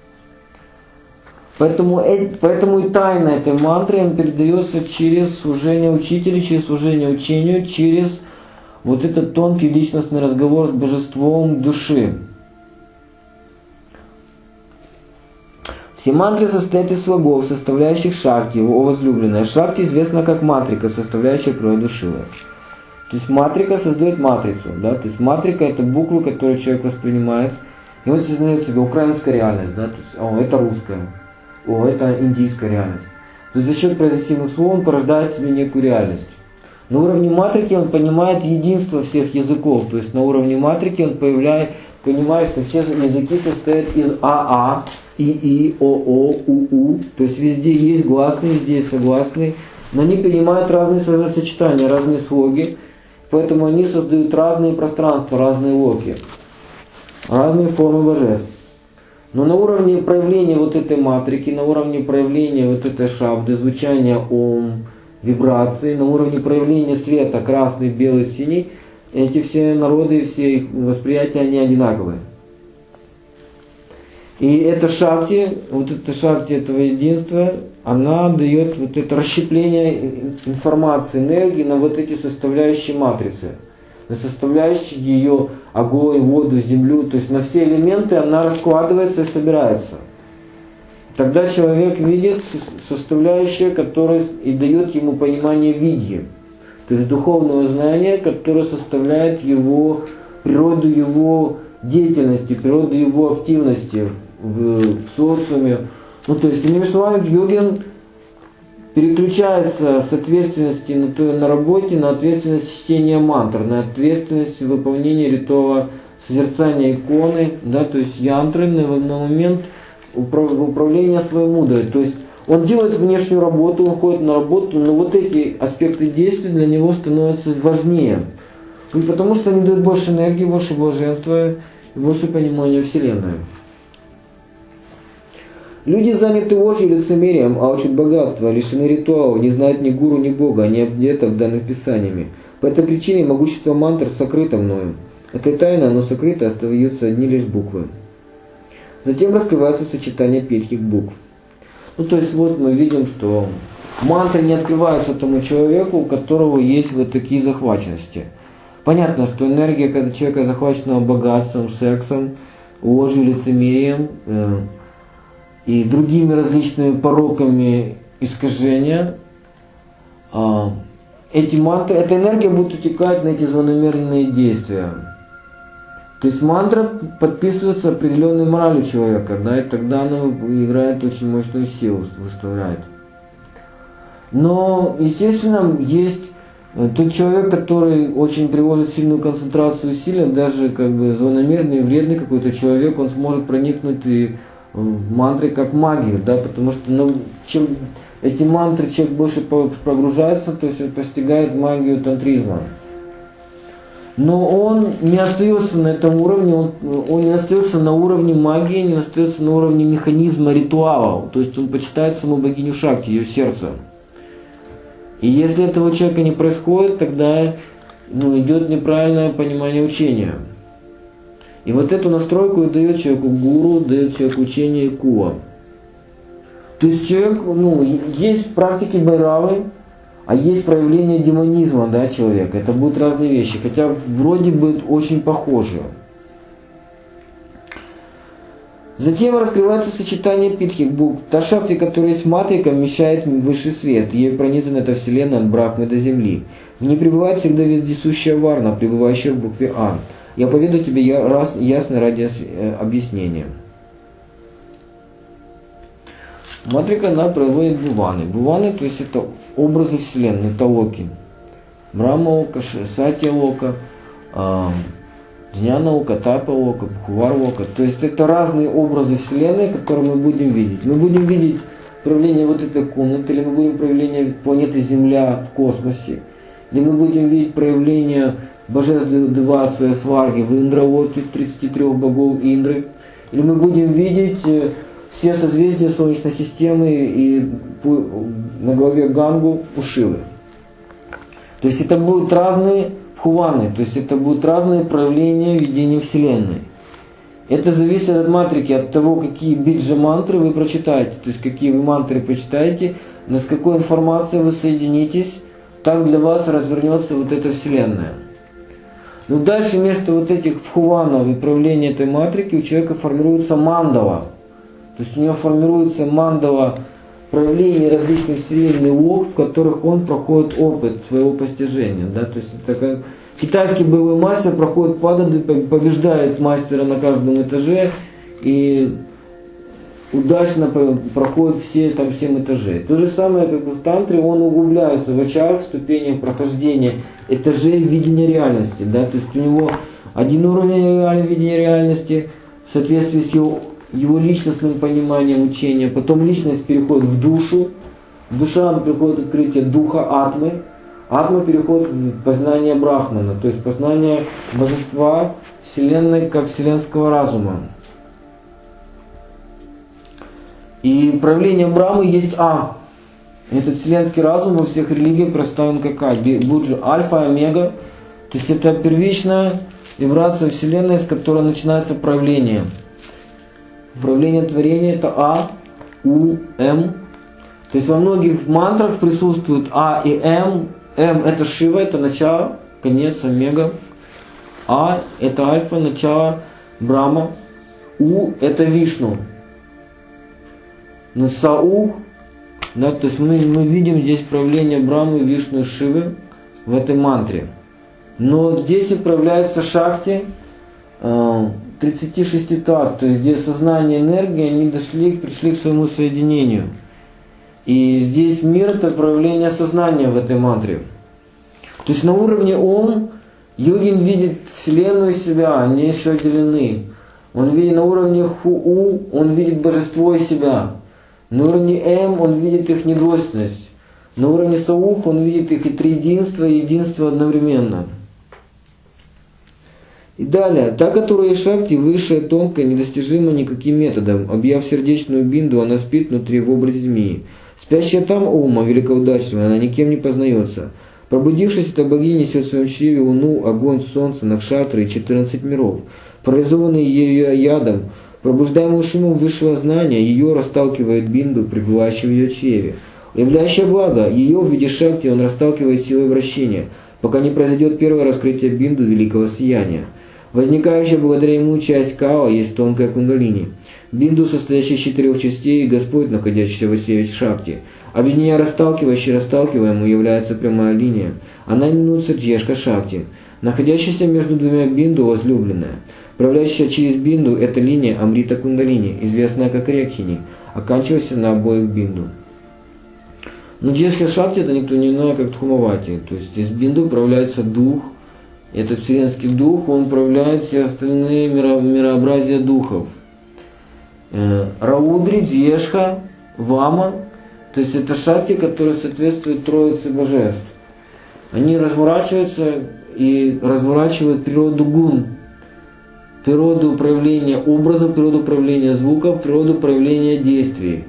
Поэтому и тайна этой мантры он передается через служение учителя, через служение учению, через вот этот тонкий личностный разговор с божеством души. Все мантры состоят из слогов, составляющих шакти, о возлюбленная. Шакти известна как матрика, составляющая природу Шивы. То есть матрика создает матрицу. Да? То есть матрика – это буквы, которые человек воспринимает. И он сознает себе украинская реальность. Да? То есть, это русская. Это индийская реальность. То есть за счет произносимых слов он порождает себе некую реальность. На уровне матрики он понимает единство всех языков. То есть на уровне матрики он понимает, что все языки состоят из АА, ИИ, ОО, УУ. То есть везде есть гласные, везде есть согласные. Но они принимают разные сочетания, разные слоги. Поэтому они создают разные пространства, разные локи, разные формы божеств. Но на уровне проявления вот этой матрики, на уровне проявления вот этой шабды, звучания ом, вибрации, на уровне проявления света, красный, белый, синий, эти все народы, все их восприятия, они одинаковые. И эта шакти, вот эта шакти этого единства, она дает вот это расщепление информации, энергии на вот эти составляющие матрицы. На составляющие ее огонь, воду, землю, то есть на все элементы она раскладывается и собирается. Тогда человек видит составляющее, которое и дает ему понимание видьи, то есть духовного знания, которое составляет его природу его деятельности, природу его активности в социуме. То есть, иными словами, йогин переключается с ответственности на работе на ответственность чтения мантр, на ответственность выполнения ритуала созерцания иконы, да, то есть янтры на момент управления своей мудрой. То есть он делает внешнюю работу, он ходит на работу, но вот эти аспекты действий для него становятся важнее. И потому что они дают больше энергии, больше блаженства, больше понимания Вселенной. Люди заняты ложью и лицемерием, алчут богатства, лишены ритуалов, не знают ни гуру, ни Бога, ни обетов, данных писаниями. По этой причине могущество мантр сокрыто мною. Это тайна, но сокрыто остаются одни лишь буквы. Затем раскрывается сочетание петхих букв. Ну то есть вот мы видим, что мантры не открываются тому человеку, у которого есть вот такие захваченности. Понятно, что энергия, когда человека захвачена богатством, сексом, ложью, лицемерием и другими различными пороками искажения, эти мантры, эта энергия будет утекать на эти злонамеренные действия. То есть мантра подписывается определенной моралью человека, да, и тогда она играет очень мощную силу, выставляет. Но, естественно, есть тот человек, который очень приложит сильную концентрацию усилий, даже как бы злонамеренный, вредный какой-то человек, он сможет проникнуть и в мантры как магию, да, потому что чем эти мантры человек больше погружается, то есть он постигает магию тантризма. Но он не остается на этом уровне, он не остается на уровне магии, не остается на уровне механизма ритуалов, то есть он почитает саму богиню Шакти, ее сердце. И если этого человека не происходит, тогда идет неправильное понимание учения. И вот эту настройку дает человеку гуру, дает человеку учение Куа. То есть человек, есть практики байравы, а есть проявление демонизма, да, человека. Это будут разные вещи, хотя вроде бы очень похожие. Затем раскрывается сочетание питхих букв. Та шакти, которая есть матрика, вмещает высший свет. Ею пронизана эта вселенная от Брахмы до земли. В ней пребывает всегда вездесущая варна, пребывающая в букве А. Я поведу тебе ясно ради объяснения. Матрика, она производит буваны. Буваны, то есть это образы вселенной, это локи. Брахма лока, Сатья лока, Джняна лока, Тапа лока, Бхувар лока. То есть это разные образы вселенной, которые мы будем видеть. Мы будем видеть проявление вот этой комнаты, или мы будем проявление планеты Земля в космосе, или мы будем видеть проявление божеств Девасы, Сварги в Индралоке, 33 богов Индры, или мы будем видеть все созвездия Солнечной системы и на голове Гангу у Шивы. То есть это будут разные бхуваны, то есть это будут разные проявления видения Вселенной. Это зависит от матрики, от того, какие биджа-мантры вы прочитаете, то есть какие вы мантры прочитаете, с какой информацией вы соединитесь, так для вас развернется вот эта Вселенная. Но дальше вместо вот этих бхуванов и проявления этой матрики у человека формируется мандала. То есть у него формируется мандала проявлений различных вселенных лог, в которых он проходит опыт своего постижения. Да? То есть это как китайский боевой мастер проходит падады, побеждает мастера на каждом этаже и удачно проходит все 7 этажей. То же самое, как в тантре, он углубляется в ачар, в ступенях прохождения этажей видения реальности. Да? То есть у него один уровень видения реальности в соответствии с его личностным пониманием учения, потом личность переходит в душу, душа приходит в открытие духа Атмы, Атма переходит в познание Брахмана, то есть познание божества Вселенной как вселенского разума. И проявление Брахмы есть А. Этот вселенский разум во всех религиях представлен как А. Буджа альфа, омега, то есть это первичная вибрация Вселенной, с которой начинается проявление. Проявление творения это А, У, М. То есть во многих мантрах присутствуют А и М. М это Шива, это начало, конец, омега. А это альфа, начало, Брахма. У это Вишну. Но Саух, да, то есть мы видим здесь проявление Брахмы, Вишну и Шивы в этой мантре. Но здесь и проявляется Шакти 36 тат, то есть где сознание и энергия, они пришли к своему соединению. И здесь мир это проявление сознания в этой мантре. То есть на уровне Ом Йогин видит Вселенную себя, они еще отделены. Он видит на уровне Ху, он видит божество и себя. На уровне М он видит их недвойственность. На уровне Саух он видит их и триединство, и единство одновременно. И далее, та, которая есть шакти, высшая, тонкая, недостижима никаким методом. Объяв сердечную бинду, она спит внутри в образе змеи. Спящая там ума, великоудачливая, она никем не познается. Пробудившись, эта богиня несет в своем чреве луну, огонь, солнце, накшатры и 14 миров. Парализованный ее ядом, пробуждаемый шумом высшего знания, ее расталкивает бинду, пребывающую в ее чреве. Являющая благо, ее в виде шакти он расталкивает силой вращения, пока не произойдет первое раскрытие бинду великого сияния. Возникающая благодаря ему часть кала есть тонкая кундалини. Бинду, состоящая из 4 частей, и Господь, находящийся в чреве шакти. Объединяя расталкивающий и расталкиваемую является прямая линия. Она именуется джешка шакти. Находящаяся между двумя бинду возлюбленная. Проявляющаяся через бинду эта линия амрита кундалини, известная как рекхини, оканчивающаяся на обоих бинду. Но джешка шакти это никто не иное, как Дхумавати. То есть из бинду управляется дух. Этот вселенский дух, он управляет все остальные мирообразия духов. Раудри, Джешха, Вама, то есть это шакти, которые соответствуют троице божеств. Они разворачиваются и разворачивают природу гун, природу проявления образа, природу проявления звуков, природу проявления действий.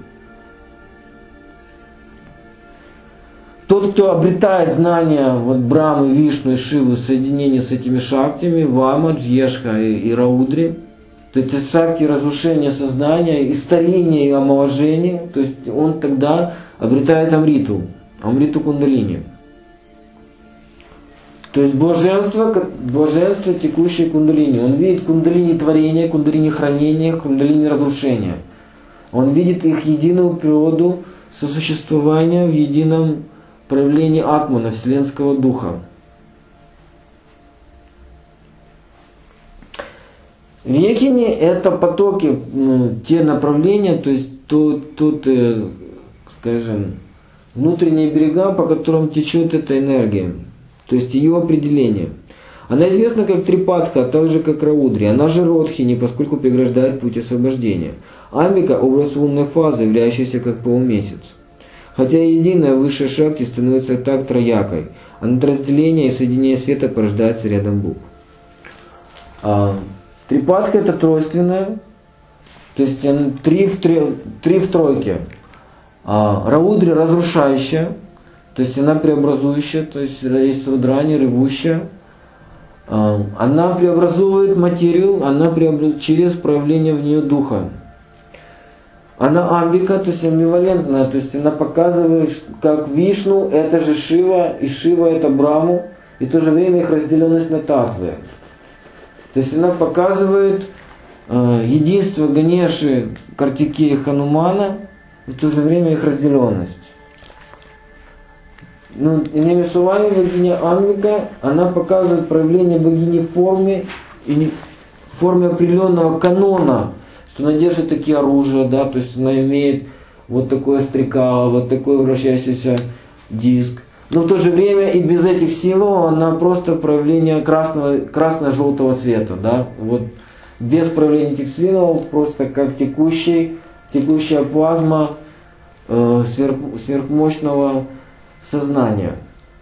Тот, кто обретает знания вот Брамы, Вишну и Шивы в соединении с этими шактями, Вама, Джешха и Раудри, то есть это шакти разрушения сознания, исторения и омоложения, то есть он тогда обретает амриту кундалини. То есть блаженство текущей кундалини. Он видит кундалини творения, кундалини хранения, кундалини разрушения. Он видит их единую природу сосуществования в едином проявлении атмана, вселенского духа. Рекини это потоки, те направления, то есть скажем, внутренние берега, по которым течет эта энергия, то есть ее определение. Она известна как Трипатха, а также как Раудри. Она же Родхини, поскольку преграждает путь освобождения. Амбика – образ лунной фазы, являющейся как полумесяц. Хотя единая высшая шакти становится так троякой, а над разделение и соединение света порождается рядом букв. Трипатха это тройственная, то есть три в тройке. Раудри разрушающая, то есть она преобразующая, то есть Рудрани ревущая. Она преобразует материю, через проявление в нее духа. Она амбика, то есть амбивалентная, то есть она показывает, как Вишну это же Шива, и Шива это Браму, и в то же время их разделенность на татвы. То есть она показывает единство Ганеши, Картикея, Ханумана, и в то же время их разделенность. Ну, иными словами, богиня Амбика, она показывает проявление богини в форме определенного канона, что она держит такие оружия, да, то есть она имеет вот такое стрекало, вот такой вращающийся диск. Но в то же время и без этих символов она просто проявление красно-желтого цвета, да, вот без проявления этих символов, просто как текущая плазма сверхмощного сознания.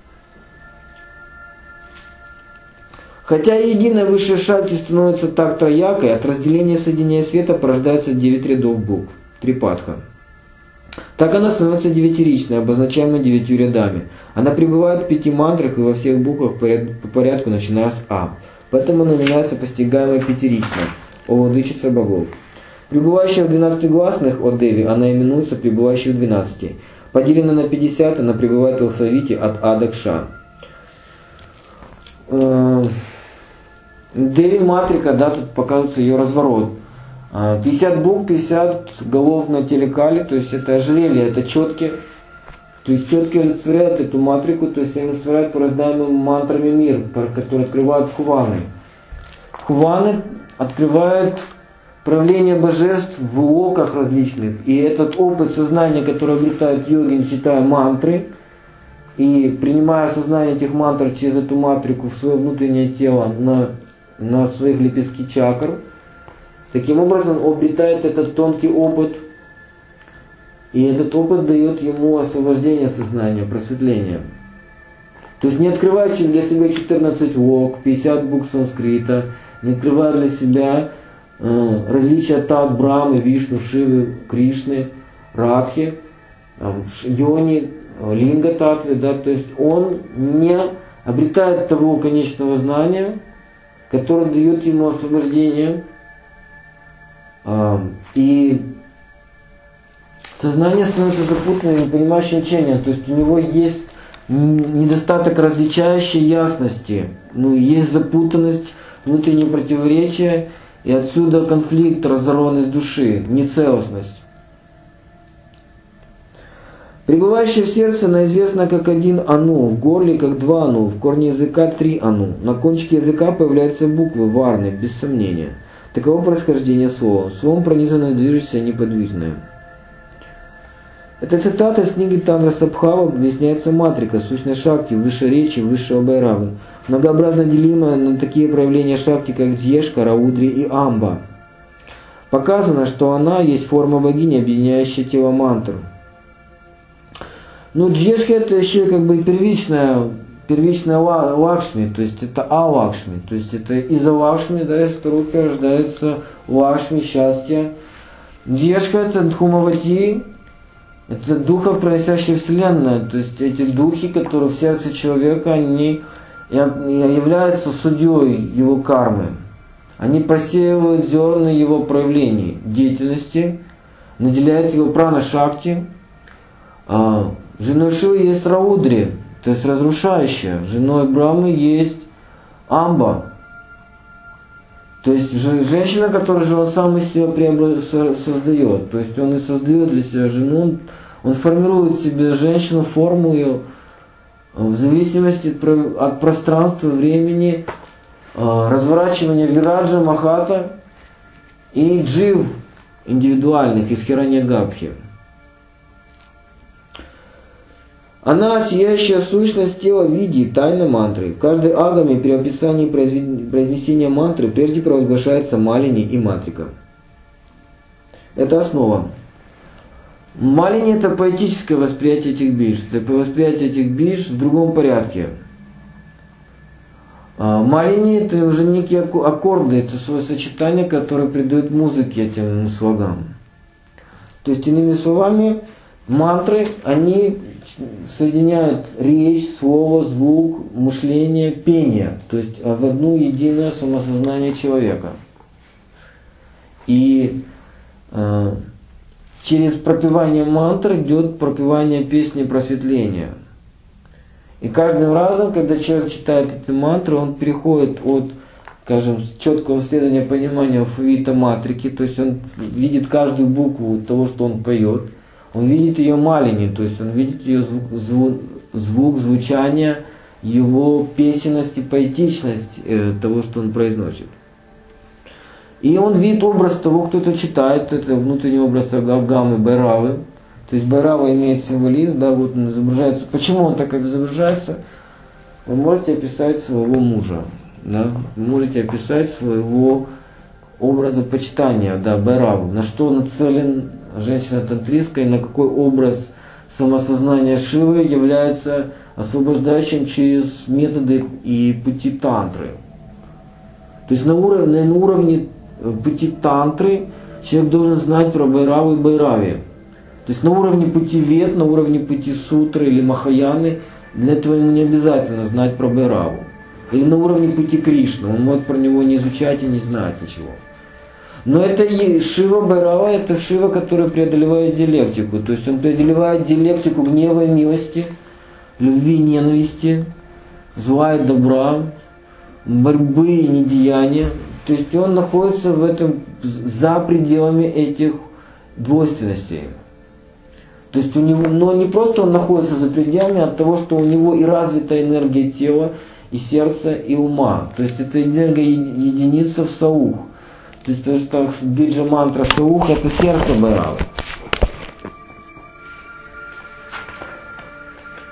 Хотя единая высшая шакти становится так троякой, от разделения и соединения света порождаются 9 рядов букв, трипатха. Так она становится девятиричной, обозначаемой 9 рядами. Она пребывает в 5 мантрах и во всех буквах по порядку, начиная с А. Поэтому она называется постигаемой пятиричной, о владычица богов. Пребывающая в 12 гласных, о Деви, она именуется пребывающей в 12. Поделена на 50, она пребывает в алфавите от А до Кша. Деви матрика, да, тут показывается ее разворот. 50 букв, 50 голов на телекале, то есть это ожерелье, это четки. То есть четки олицетворяют эту матрику, то есть они олицетворяют порождаемым мантрами мир, который открывают хуваны. Хуваны открывают проявление божеств в оках различных. И этот опыт сознания, который обретает йогин, читая мантры, и принимая сознание этих мантр через эту матрику в свое внутреннее тело на своих лепестки чакр, таким образом он обретает этот тонкий опыт, и этот опыт дает ему освобождение сознания, просветление. То есть не открывая для себя 14 вок, 50 букв санскрита, не открывая для себя различия Тат, Брамы, Вишну, Шивы, Кришны, Радхи, Йони, Линга Татвы, да, то есть он не обретает того конечного знания, которое дает ему освобождение, и сознание становится запутанным, не понимающим учения, то есть у него есть недостаток различающей ясности, есть запутанность, внутреннее противоречие, и отсюда конфликт, разорванность души, нецелостность. Пребывающее в сердце оно известно как один ану, в горле как два ану, в корне языка 3 ану. На кончике языка появляются буквы, варны, без сомнения. Таково происхождение слова. Словом пронизанное, движущееся, неподвижное. Эта цитата из книги Тандра Сабхава объясняется матрика, сущность шакти, высшей речи, высшего байравы, многообразно делимая на такие проявления шакти, как Дьешка, Раудри и Амба. Показано, что она есть форма богини, объединяющая тело мантр. Дьешка это еще как бы первичная Лакшми, то есть это А-Лакшми, то есть это из-за Лакшми, да, из которых рождается Лакшми, счастье. Дьешка это Дхумавати, это духов, проносящих Вселенную, то есть эти духи, которые в сердце человека, они являются судьей его кармы. Они просеивают зерна его проявлений, деятельности, наделяют его прана-шакти. Женой Шивы есть Раудри, то есть разрушающая. Женой Брамы есть Амба. То есть женщина, которую же он сам из себя создает. То есть он и создает для себя жену, он формирует себе женщину, форму ее в зависимости от пространства, времени, разворачивания вираджа, махата и джив индивидуальных из Хираньягабхи. Она сияющая сущность тела в виде тайны мантры. В каждой агаме при описании произнесения мантры прежде провозглашается малини и матрика. Это основа. Малини это поэтическое восприятие этих биш. Это восприятие этих биш в другом порядке. Малини это уже некие аккорды, это свое сочетание, которое придает музыке этим слогам. То есть, иными словами, мантры, они соединяют речь, слово, звук, мышление, пение, то есть в одно единое самосознание человека. И через пропевание мантр идет пропевание песни просветления. И каждым разом, когда человек читает эти мантры, он переходит от, скажем, четкого следования понимания алфавита матрики, то есть он видит каждую букву того, что он поет. Он видит ее малини, то есть он видит ее звук, звучание, его песенность и поэтичность того, что он произносит. И он видит образ того, кто это читает, это внутренний образ гаммы Байравы. То есть Байрава имеет символизм, да, вот он изображается. Почему он так изображается? Вы можете описать своего мужа, да? Вы можете описать своего образа почитания, да, Байраву, на что нацелен женщина тантристская, на какой образ самосознания Шивы является освобождающим через методы и пути тантры. То есть на уровне пути тантры человек должен знать про Байраву и Байрави. То есть на уровне пути Вед, на уровне пути Сутры или Махаяны, для этого ему не обязательно знать про Байраву. Или на уровне пути Кришны, он может про него не изучать и не знать ничего. Но это Шива Байрава, это Шива, который преодолевает диалектику. То есть он преодолевает диалектику гнева и милости, любви и ненависти, зла и добра, борьбы и недеяния. То есть он находится в этом, за пределами этих двойственностей. То есть у него, но не просто он находится за пределами, а от того, что у него и развита энергия тела, и сердца, и ума. То есть это энергия единица в саух. То есть, потому что биджа мантра саух это сердце Байравы.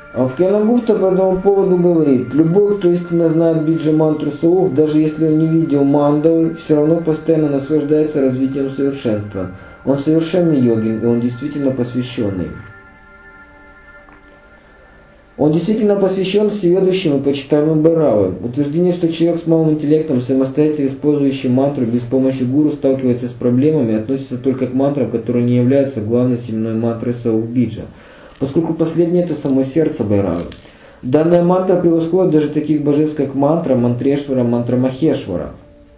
Авкьянагупта по этому поводу говорит: любой, кто истинно знает биджа-мантру Саух, даже если он не видел мандалы, все равно постоянно наслаждается развитием совершенства. Он совершенный йогин, и он действительно посвященный. Он действительно посвящен всеведущему и почитаемому Байраве. Утверждение, что человек с малым интеллектом, самостоятельно использующий мантру без помощи гуру, сталкивается с проблемами, относится только к мантрам, которые не являются главной семенной мантрой Саух Биджа, поскольку последнее — это само сердце Байравы. Данная мантра превосходит даже таких божеств, как мантра Мантрешвара, мантра Махешвара.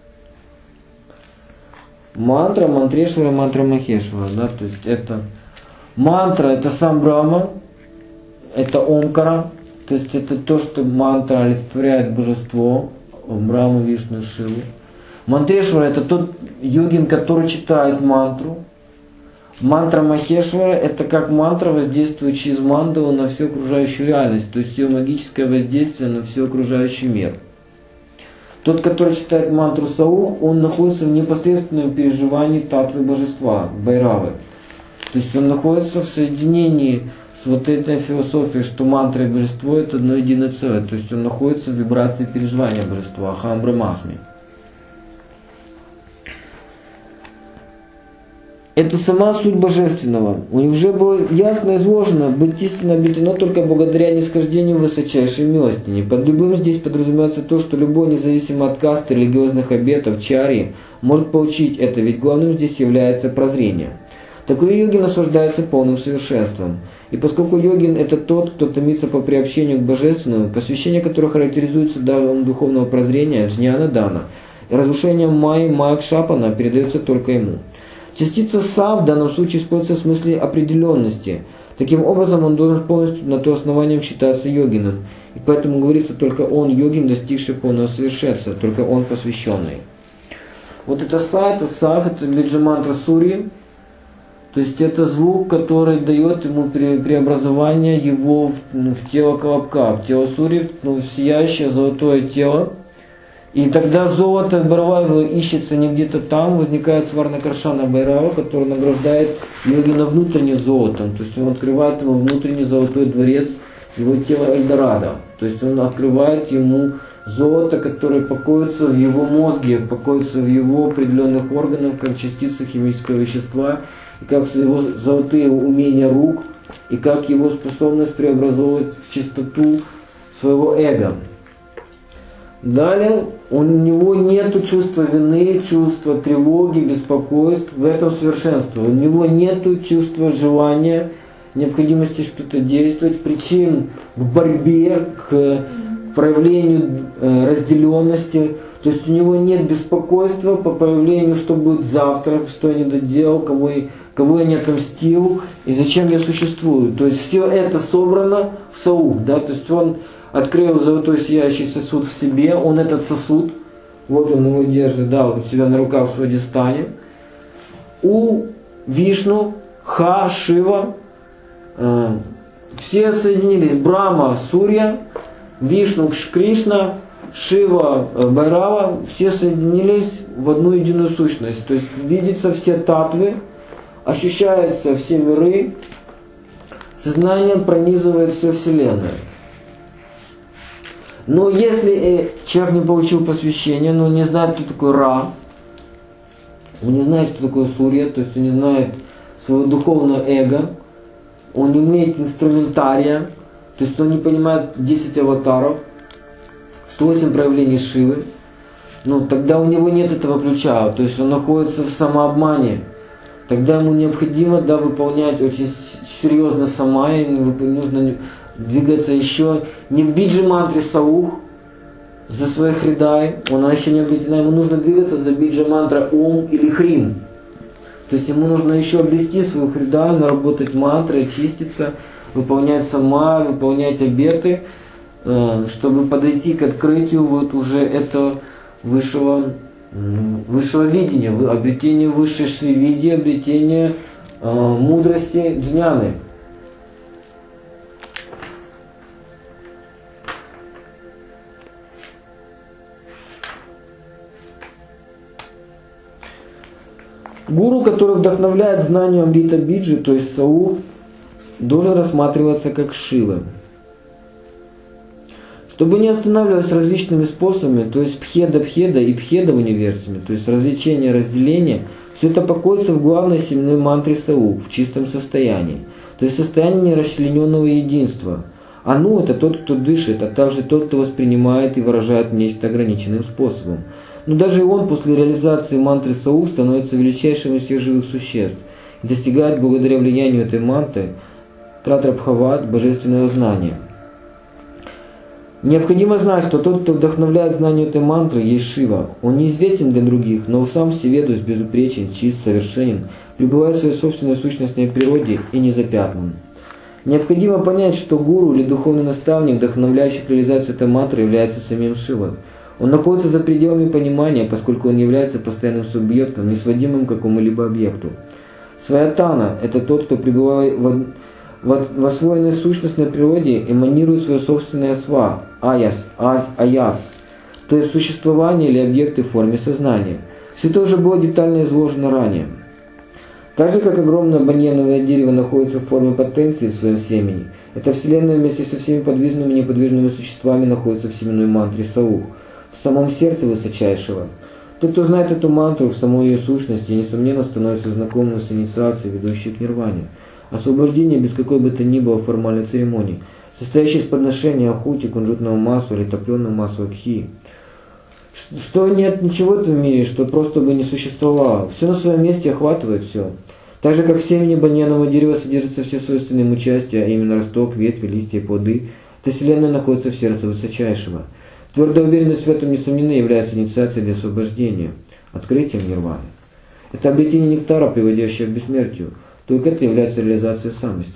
Мантра Мантрешвара, мантра Махешвара, да, то есть это мантра — это сам Брахма, это Омкара, то есть это то, что мантра олицетворяет божество, Брахму, Вишну, Шиву. Мантрешвара — это тот йогин, который читает мантру. Мантра Махешвара — это как мантра, воздействующая из мандалы на всю окружающую реальность, то есть ее магическое воздействие на всю окружающий мир. Тот, который читает мантру Саух, он находится в непосредственном переживании татвы божества, Байравы. То есть он находится в соединении с вот этой философией, что мантра и божество — это одно единое целое. То есть он находится в вибрации переживания божества, Ахам Брахмасми. Это сама суть божественного. Уже было ясно изложено, быть истинно обретено только благодаря нисхождению высочайшей милостыни. Под любым здесь подразумевается то, что любой, независимо от касты, религиозных обетов, чари, может получить это, ведь главным здесь является прозрение. Такой йогин наслаждается полным совершенством. И поскольку йогин — это тот, кто томится по приобщению к божественному, посвящение которого характеризуется даром духовного прозрения, джняна дана, и разрушением майи, майя-кшапана передается только ему. Частица «са» в данном случае используется в смысле определенности. Таким образом, он должен полностью на то основанием считаться йогином. И поэтому говорится только он йогин, достигший полного совершенства, только он посвященный. Вот это «са», это «сах», это биджа-мантра Сурьи. То есть это звук, который дает ему преобразование его в тело колобка, в тело Сурьи, в сияющее золотое тело. И тогда золото Байрава ищется не где-то там, возникает Сварнакаршана Байрава, который награждает йогина внутренним золотом. То есть он открывает ему внутренний золотой дворец, его тело Эльдорадо. То есть он открывает ему золото, которое покоится в его мозге, покоится в его определенных органах, как частицы химического вещества, и как его золотые умения рук, и как его способность преобразовывать в чистоту своего эго. Далее у него нет чувства вины, чувства тревоги, беспокойств, в этом совершенство. У него нет чувства желания, необходимости что-то действовать, причин к борьбе, к проявлению разделенности. То есть у него нет беспокойства по проявлению, что будет завтра, что я не доделал, кого я не отомстил и зачем я существую. То есть все это собрано в Саух, да, то есть он открыл золотой сияющий сосуд в себе, он этот сосуд, вот он его держит, да, у себя на руках в Свадистане. У Вишну, Ха, Шива, все соединились, Брахма, Сурья, Вишну, Кришна, Шива, Байрава, все соединились в одну единую сущность. То есть видятся все татвы, ощущаются все миры, сознанием пронизывает всю Вселенную. Но если человек не получил посвящение, но не знает, кто такой Ра, он не знает, что такое Сурья, то есть он не знает своего духовного эго, он не умеет инструментария, то есть он не понимает 10 аватаров, 108 проявлений Шивы, ну тогда у него нет этого ключа, то есть он находится в самообмане. Тогда ему необходимо, да, выполнять очень серьезно самая, нужно двигаться еще не в биджа-мантре Саух за свои хридай, она еще не обретена, ему нужно двигаться за биджа-мантра Ом или Хрим. То есть ему нужно еще обрести свою хридай, наработать мантры, очиститься, выполнять сама, выполнять обеты, чтобы подойти к открытию вот уже этого высшего видения, обретение высшей шривиди, обретение мудрости джняны. Гуру, который вдохновляет знанию Амрита Биджи, то есть Саух, должен рассматриваться как Шива. Чтобы не останавливаться различными способами, то есть пхеда-пхеда и пхеда-универсиями, то есть развлечение, разделение, все это покоится в главной семенной мантре Саух, в чистом состоянии, то есть состоянии нерасчлененного единства. Ану – это тот, кто дышит, а также тот, кто воспринимает и выражает нечто ограниченным способом. Но даже и он после реализации мантры Саух становится величайшим из всех живых существ и достигает благодаря влиянию этой мантры Татрабхават божественного знания. Необходимо знать, что тот, кто вдохновляет знанию этой мантры, есть Шива. Он неизвестен для других, но сам всеведущ, безупречен, чист, совершенен, пребывает в своей собственной сущностной природе и не запятнан. Необходимо понять, что гуру или духовный наставник, вдохновляющий к реализации этой мантры, является самим Шивой. Он находится за пределами понимания, поскольку он является постоянным субъектом, несводимым к какому-либо объекту. Сваятана – это тот, кто пребывает в освоенной сущностной природе, эманирует свое собственное сва, аяс, то есть существование или объекты в форме сознания. Все это уже было детально изложено ранее. Так же, как огромное баньяновое дерево находится в форме потенции в своем семени, эта Вселенная вместе со всеми подвижными и неподвижными существами находится в семенной мантре Саух, в самом сердце высочайшего. Тот, кто знает эту мантру в самой ее сущности, несомненно становится знакомым с инициацией, ведущей к нирване. Освобождение без какой бы то ни было формальной церемонии, состоящей из подношения ахути, кунжутного масла или топленого масла кхи. Что нет ничего в этом мире, что просто бы не существовало. Все на своем месте охватывает все. Так же, как в семени баньянового дерева содержатся все свойственные ему части, а именно росток, ветви, листья и плоды, эта Вселенная находится в сердце Высочайшего. Твердая уверенность в этом, несомненно, является инициацией для освобождения, открытием нирваны. Это обретение нектара, приводящее к бессмертию. Только это является реализацией самости.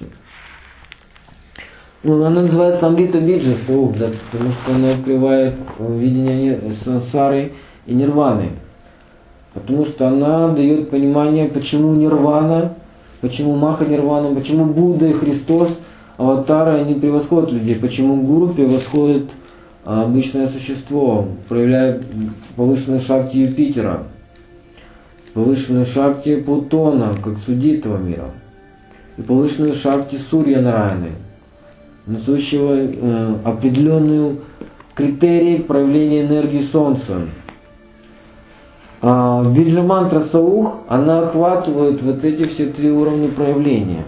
Она называется Амрита Биджа Саух, да, потому что она открывает видение сансары и нирваны. Потому что она дает понимание, почему нирвана, почему Маха Нирвана, почему Будда и Христос, аватары, они превосходят людей, почему гуру превосходит обычное существо, проявляя повышенную шакти Юпитера, повышенную шакти Плутона, как судьи этого мира, и повышенную шакти Сурья Нараяны, несущего определенную критерий проявления энергии Солнца. Биджа мантра Саух, она охватывает вот эти все три уровня проявления.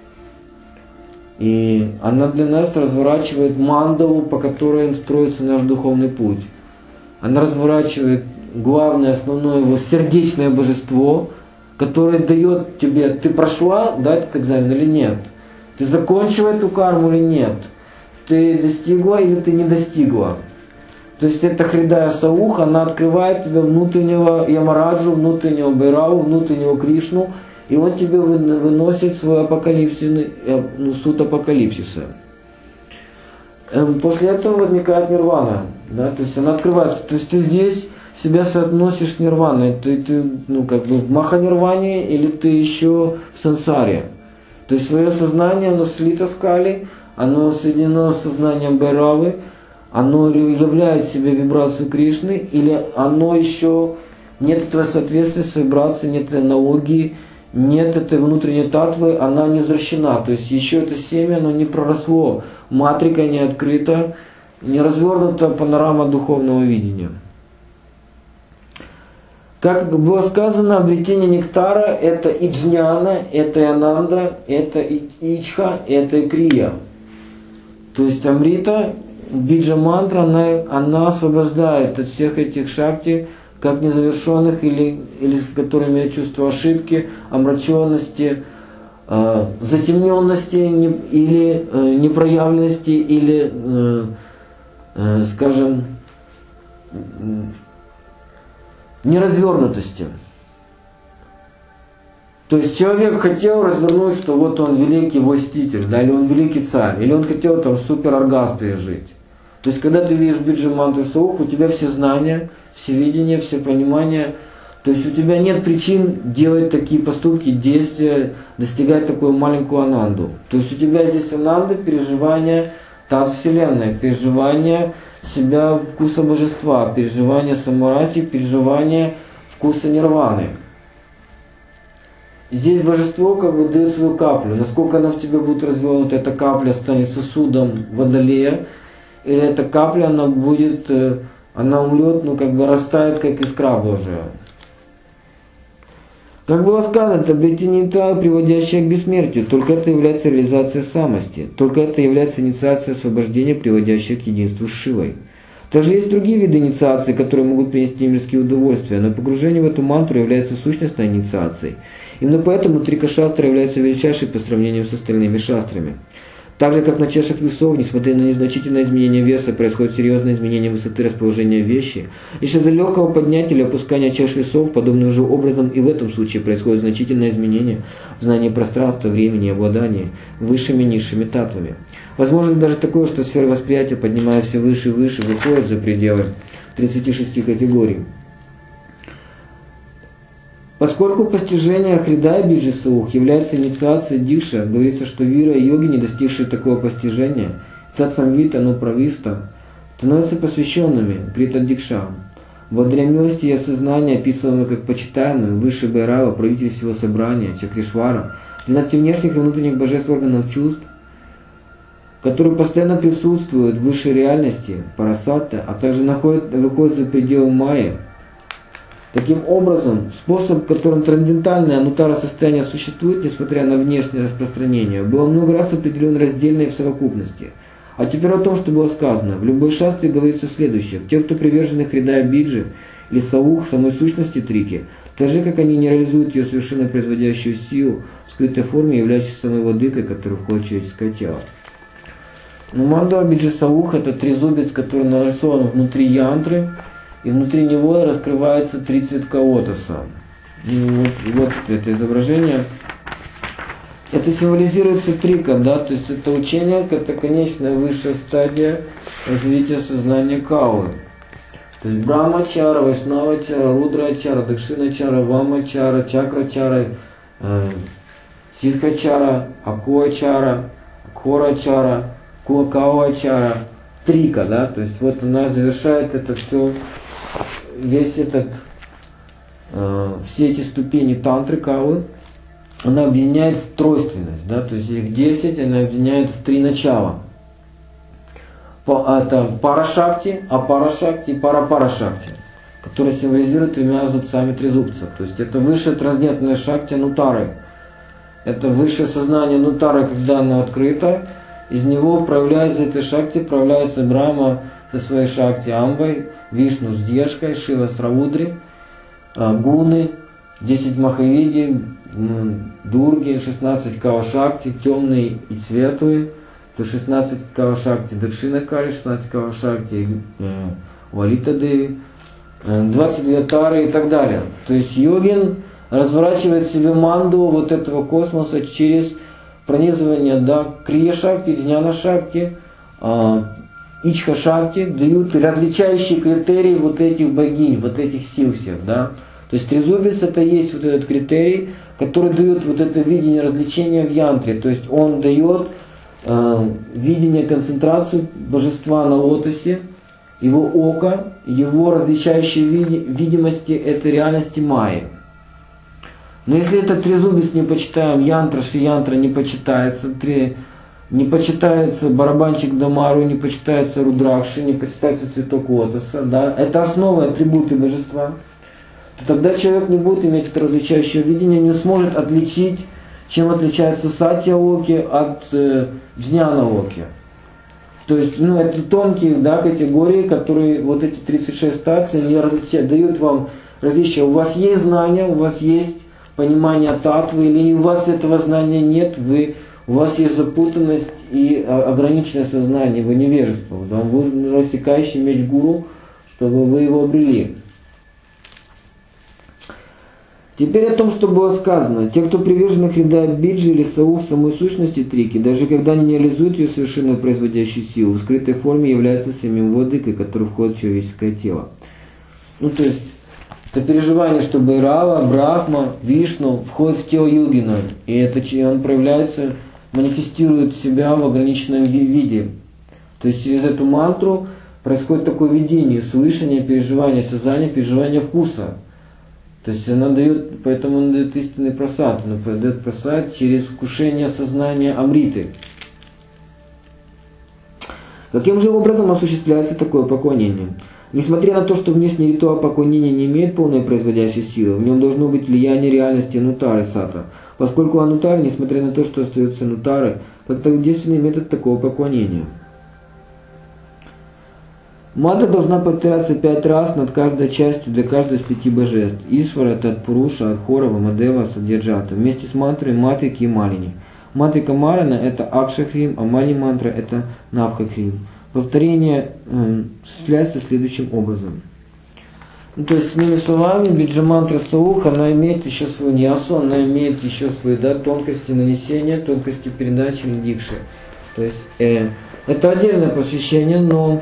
И она для нас разворачивает мандалу, по которой строится наш духовный путь. Она разворачивает главное, основное его сердечное божество, которое дает тебе, ты прошла, да, этот экзамен или нет? Ты закончила эту карму или нет? Ты достигла или ты не достигла? То есть эта Хридая Саух, она открывает тебе внутреннего Ямараджу, внутреннего Байраву, внутреннего Кришну, и он тебе выносит свой апокалипсис, суд апокалипсиса. После этого возникает нирвана, да, то есть она открывается. То есть ты здесь себя соотносишь с нирваной, ты как бы в Маханирване или ты еще в сансаре. То есть свое сознание, оно слито с Кали, оно соединено с сознанием Байравы, оно являет себе вибрацию Кришны, или оно еще нет этого соответствия с вибрацией, нет этой аналогии, нет этой внутренней татвы, она не возвращена. То есть еще это семя, оно не проросло, матрика не открыта, не развернута панорама духовного видения. Как было сказано, обретение нектара – это и джняна, это и ананда, это и ичха, это и крия. То есть амрита, биджа мантра, она освобождает от всех этих шакти, как незавершенных, или с которыми я чувствую ошибки, омраченности, затемненности или непроявленности, или, скажем, неразвернутости. То есть человек хотел развернуть, что вот он великий властитель, да, или он великий царь, или он хотел там супер оргазм пережить. То есть когда ты видишь биджа мантру Саух, у тебя все знания, все видения, все понимания. То есть у тебя нет причин делать такие поступки, действия, достигать такую маленькую ананду. То есть у тебя здесь ананда, переживание Тат-Вселенной, переживание себя вкуса божества, переживание самараси, переживание вкуса нирваны. Здесь божество как бы дает свою каплю. Насколько она в тебе будет развернута, эта капля станет сосудом водолея, или эта капля, она будет, она умрет, ну как бы растает, как искра Божия. Как было сказано, это обретение ритуала, приводящее к бессмертию. Только это является реализацией самости. Только это является инициацией освобождения, приводящей к единству с Шивой. Также есть другие виды инициации, которые могут принести мирские удовольствия, но погружение в эту мантру является сущностной инициацией. Именно поэтому Трика Шастра является величайшей по сравнению с остальными шастрами. Так же, как на чашах весов, несмотря на незначительное изменение веса, происходит серьезное изменение высоты расположения вещи. Лишь из-за легкого поднятия или опускания чаш весов, подобным же образом и в этом случае происходит значительное изменение в знании пространства, времени и обладании высшими и низшими татвами. Возможно даже такое, что сфера восприятия, поднимаясь все выше и выше, выходит за пределы 36 категорий. Поскольку постижение Хридая Биджи Саух является инициацией Дикша, говорится, что вира и йоги, не достигшие такого постижения, Сатсамвита, Нуправиста, становятся посвященными Крита Дикшам. Благодаря милости и осознанию, описываемой как почитаемый, высший Байрава, правитель всего собрания, Чакришвара, 12 внешних и внутренних божеств органов чувств, которые постоянно присутствуют в высшей реальности, Парасатта, а также выходят за пределы Майи. Таким образом, способ, которым трансцендентальное анутара состояние существует, несмотря на внешнее распространение, было много раз определен раздельно и в совокупности. А теперь о том, что было сказано. В любой шастре говорится следующее. Те, кто привержены Хридая Биджи или Саух, самой сущности Трики, так же, как они не реализуют ее совершенно производящую силу в скрытой форме, являющейся самой владыкой, которая входит в человеческое тело. Но Мандава Биджи Саух — это трезубец, который нарисован внутри янтры, и внутри него раскрывается 3 цветка лотоса. Вот это изображение. Это символизируется трика, да, то есть это учение, это конечная высшая стадия развития сознания Калы. То есть Брахмачара, Вайшнавачара, Рудрачара, Дакшиначара, Вамачара, Чакрачара, Сидхачара, Акуачара, Кхорачара, Куакауачара, трика, да, то есть вот она завершает это все. Весь этот, все эти ступени тантры Калы, она объединяет в тройственность, да, то есть их 10, она объединяет в 3 начала. Это Парашакти, Апарашакти и Парапарашакти, которые символизируют 3 зубцами трезубца. То есть это высшее трансцендентное шакти Нутары. Это высшее сознание Нутары, когда оно открыто, из него проявляется этой шакти, проявляется Брахма со своей шакти Амбой, Вишну с Дешкой, Шива с Раудри, гуны, 10 Махавиди, Дурги, 16 Кавашакти, темные и светлые, то 16 Кавашакти Дакшина Кали, 16 Кавашакти Валита Деви, 22 Тары и так далее. То есть йогин разворачивает себе манду вот этого космоса через пронизывание, да, Крия-шакти, Джняна-шакти, Ичха-шакти, дают различающие критерии вот этих богинь, вот этих сил всех, да. То есть трезубец это есть вот этот критерий, который дает вот это видение различения в янтре. То есть он дает видение, концентрацию божества на лотосе, его око, его различающие видимости этой реальности майи. Но если этот трезубец не почитаем, янтра, ши-янтра не почитается, не почитается барабанщик Дамару, не почитается Рудракши, не почитается цветок лотоса, да, это основы, атрибуты божества, то тогда человек не будет иметь это различающее видение, не сможет отличить, чем отличается Сатья-локи от Джняна-локи. То есть, это тонкие, да, категории, которые вот эти 36 стаций, они дают вам различия. У вас есть знания, у вас есть понимание татвы, или у вас этого знания нет, у вас есть запутанность и ограниченное сознание, вы невежество. Вам нужен рассекающий меч гуру, чтобы вы его обрели. Теперь о том, что было сказано. Те, кто привержены Хридая Биджи или Саух самой сущности Трики, даже когда они не реализуют ее совершенно производящую силу, в скрытой форме являются самим владыкой, который входит в человеческое тело. То есть, это переживание, что Байрава, Брахма, Вишну входит в тело йогина, и он проявляется, манифестирует себя в ограниченном виде. То есть через эту мантру происходит такое видение, слышание, переживание сознания, переживание вкуса. То есть поэтому она дает истинный прасад, она дает прасад через вкушение сознания амриты. Каким же образом осуществляется такое поклонение? Несмотря на то, что внешний ритуал поклонения не имеет полной производящей силы, в нем должно быть влияние реальности анутары сата, поскольку анутары, несмотря на то, что остается анутары, как единственный метод такого поклонения. Мантра должна повторяться 5 раз над каждой частью для каждой из 5 божеств. Ишвара, Татпуруша, Адхора, Вамадева, Садьяджата. Вместе с мантрой Матрики и Малини. Матрика Марана это Акшахрим, а Мали мантра это Навхахрим. Повторение осуществляется следующим образом. Ну, то есть, иными словами, биджа-мантра Саух, она имеет еще свою ньясу, она имеет еще свои тонкости нанесения, тонкости передачи или дикши. То есть, это отдельное посвящение, но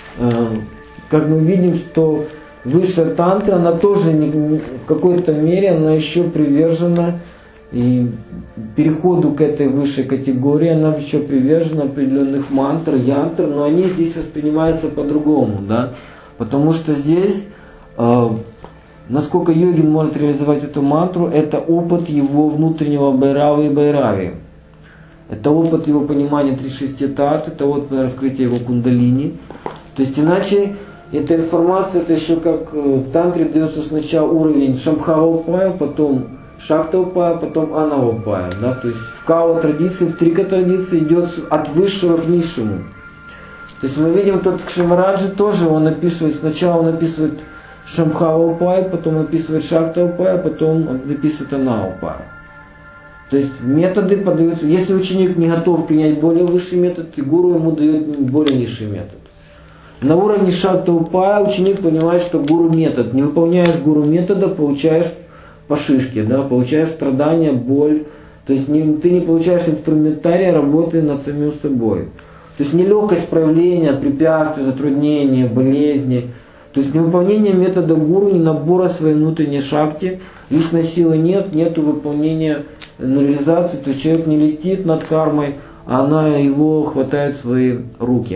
как мы видим, что высшая тантра, она тоже в какой-то мере, она еще привержена и переходу к этой высшей категории, она еще привержена определенных мантр, янтр, но они здесь воспринимаются по-другому, да, потому что здесь, насколько йогин может реализовать эту мантру, это опыт его внутреннего байравы и байрави. Это опыт его понимания 36 тат, это опыт раскрытия его кундалини. То есть иначе эта информация, это еще как в тантре дается сначала уровень шамбхава упая, потом шакта упая, потом анава упая. Да? То есть в кава традиции, в трика традиции идет от высшего к низшему. То есть мы видим, тот Кшимараджи тоже, он описывает, сначала он описывает шамбхава упая, потом описывает шакта упая, потом описывает анава упая. То есть методы подаются, если ученик не готов принять более высший метод, и гуру ему дает более низший метод. На уровне шакта упая ученик понимает, что гуру метод. Не выполняешь гуру метода, получаешь по шишке, да, получаешь страдания, боль. То есть ты не получаешь инструментария работы над самим собой. То есть нелегкость проявления, препятствия, затруднения, болезни. То есть невыполнение метода гуру, не набора своей внутренней шакти, личной силы нет, нету выполнения реализации, то есть человек не летит над кармой, а она его хватает в свои руки.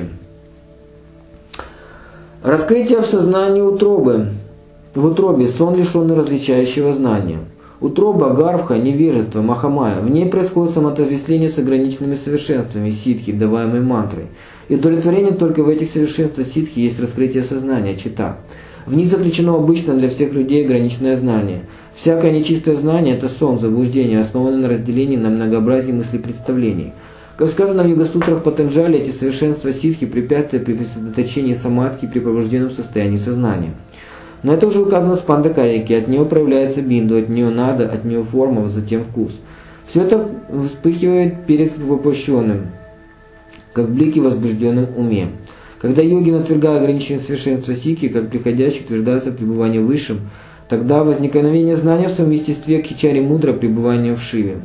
Раскрытие в сознании утробы. В утробе сон, лишенный различающего знания. Утроба, гарбха, невежество, махамая. В ней происходит самоотождествление с ограниченными совершенствами ситхи, даваемой мантрой. И удовлетворение только в этих совершенствах ситхи есть раскрытие сознания, чита. В них заключено обычно для всех людей ограниченное знание. Всякое нечистое знание – это сон, заблуждение, основанное на разделении на многообразие мыслей представлений. Как сказано в Югасутрах Патанджали, эти совершенства ситхи препятствия при сосредоточении самадхи при пробужденном состоянии сознания. Но это уже указано в Спандакарике, от нее проявляется бинду, от нее нада, от нее форма, затем вкус. Все это вспыхивает перед воплощенным, как блики в возбужденном уме. Когда йогин, отвергая ограниченные совершенства ситхи, как приходящих, утверждается пребывание высшим, тогда возникновение знания в своем естестве кичари мудра пребывание в Шиве.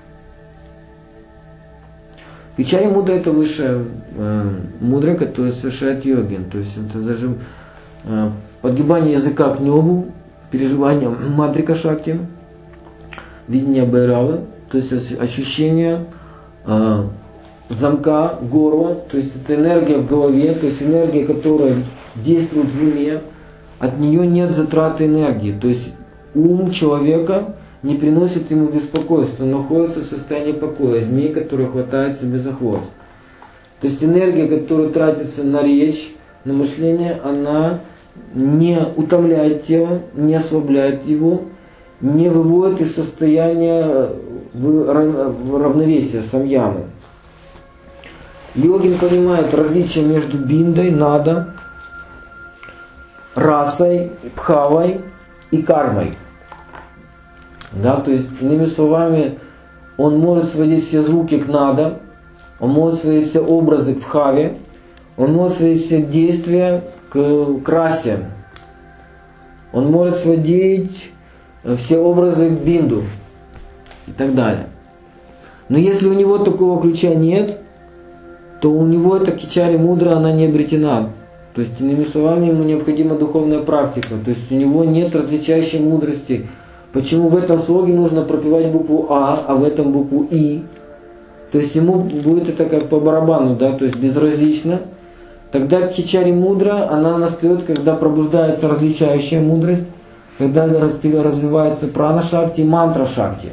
Кичари мудра это высшая мудра, которая совершает йогин. То есть это даже подгибание языка к небу, переживание матрика шакти, видение байравы, то есть ощущение замка, горла, то есть это энергия в голове, то есть энергия, которая действует в уме, от нее нет затраты энергии, то есть ум человека не приносит ему беспокойства, он находится в состоянии покоя, змей, который хватает себе за хвост. То есть энергия, которая тратится на речь, на мышление, она не утомляет тело, не ослабляет его, не выводит из состояния равновесия самьямы. Йогин понимает различие между биндой, нада, расой, бхавой и кармой. Да, то есть, иными словами, он может сводить все звуки к нада, он может сводить все образы к бхаве, он может сводить все действия к расе, он может сводить все образы к бинду и так далее. Но если у него такого ключа нет, то у него эта кичари мудра, она не обретена. То есть, иными словами, ему необходима духовная практика. То есть у него нет различающей мудрости. Почему в этом слоге нужно пропевать букву А в этом букву И? То есть ему будет это как по барабану, да, то есть безразлично. Тогда кичари мудра, она настает, когда пробуждается различающая мудрость, когда развивается прана шакти и мантра шакти.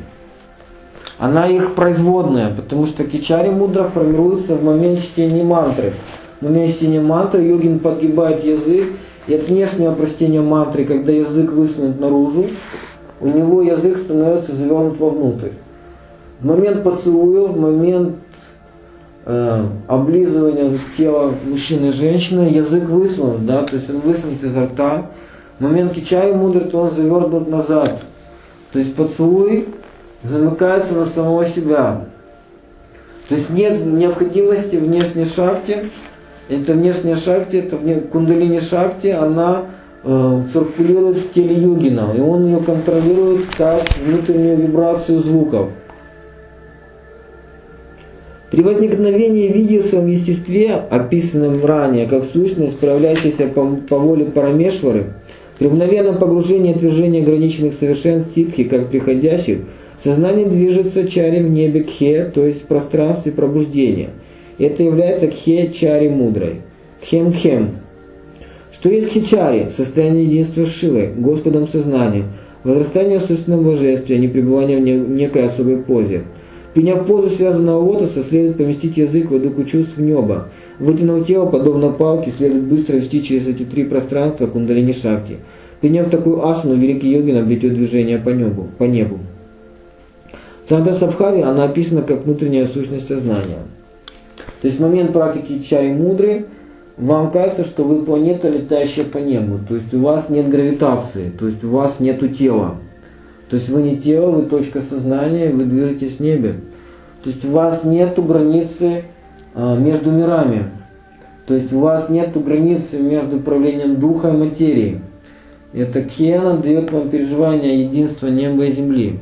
Она их производная, потому что кичари мудра формируется в момент чтения мантры. В момент чтения мантры йогин подгибает язык, и от внешнего прочтения мантры, когда язык высунут наружу, у него язык становится завернут вовнутрь. В момент поцелуя, в момент облизывания тела мужчины и женщины язык высунут, да, то есть он высунут изо рта. В момент кичари мудры, то он завернут назад. То есть поцелуй замыкается на самого себя. То есть нет необходимости внешней шакти. Это внешняя шакти, это кундалини шакти, она циркулирует в теле йогина, и он ее контролирует как внутреннюю вибрацию звуков. При возникновении вида в своем естестве, описанном ранее как сущность, проявляющаяся по воле Парамешвары, при мгновенном погружении и отвержении ограниченных совершенств ситхи, как приходящих, сознание движется чари в небе кхе, то есть в пространстве пробуждения. Это является кхе-чари мудрой. Кхем-кхем. Что есть кхе-чари? Состояние единства с Шивой, Господом сознания, возрастание в собственном божестве, а не пребывание в некой особой позе. Приняв позу связанного лотоса, следует поместить язык в духу чувств в небо. Вытянув тело, подобно палке, следует быстро вести через эти три пространства кундалини шакти. Приняв такую асану, великий йогин обретет движение по небу. Танта Сабхави, она описана как внутренняя сущность сознания. То есть в момент практики чари мудры вам кажется, что вы планета, летающая по небу. То есть у вас нет гравитации, то есть у вас нету тела. То есть вы не тело, вы точка сознания, вы движетесь в небе. То есть у вас нету границы между мирами. То есть у вас нету границы между проявлением духа и материи. Это кхена дает вам переживание единства неба и земли.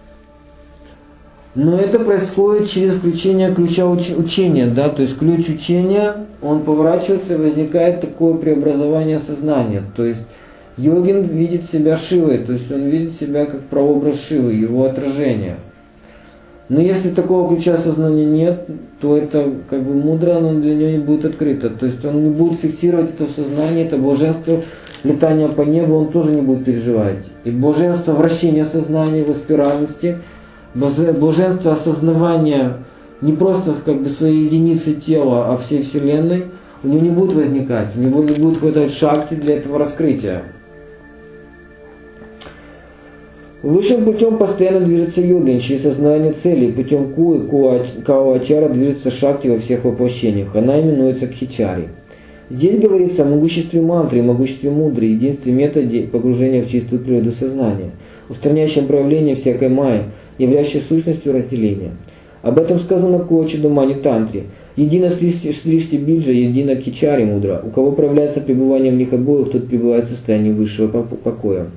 Но это происходит через включение ключа учения, да, то есть ключ учения, он поворачивается и возникает такое преобразование сознания. То есть йогин видит себя Шивой, то есть он видит себя как прообраз Шивы, его отражение. Но если такого ключа сознания нет, то это как бы мудро, оно для него не будет открыто. То есть он не будет фиксировать это сознание, это блаженство летания по небу, он тоже не будет переживать. И блаженство вращения сознания, его спиральности, блаженство осознавания не просто как бы своей единицы тела, а всей Вселенной, у него не будет возникать, у него не будет хватать шакти для этого раскрытия. Высшим путем постоянно движется йогин через сознание целей, путем кау-ачара движется шакти во всех воплощениях, она именуется кхичари. Здесь говорится о могуществе мантры, могуществе мудры, единстве методе погружения в чистую природу сознания, устраняющем проявление всякой майи, являющей сущностью разделения. Об этом сказано в Кочидумани Тантре. Едино Сришти Биджа, едино Кичари мудра. У кого проявляется пребывание в них обоих, тот пребывает в состоянии высшего покоя.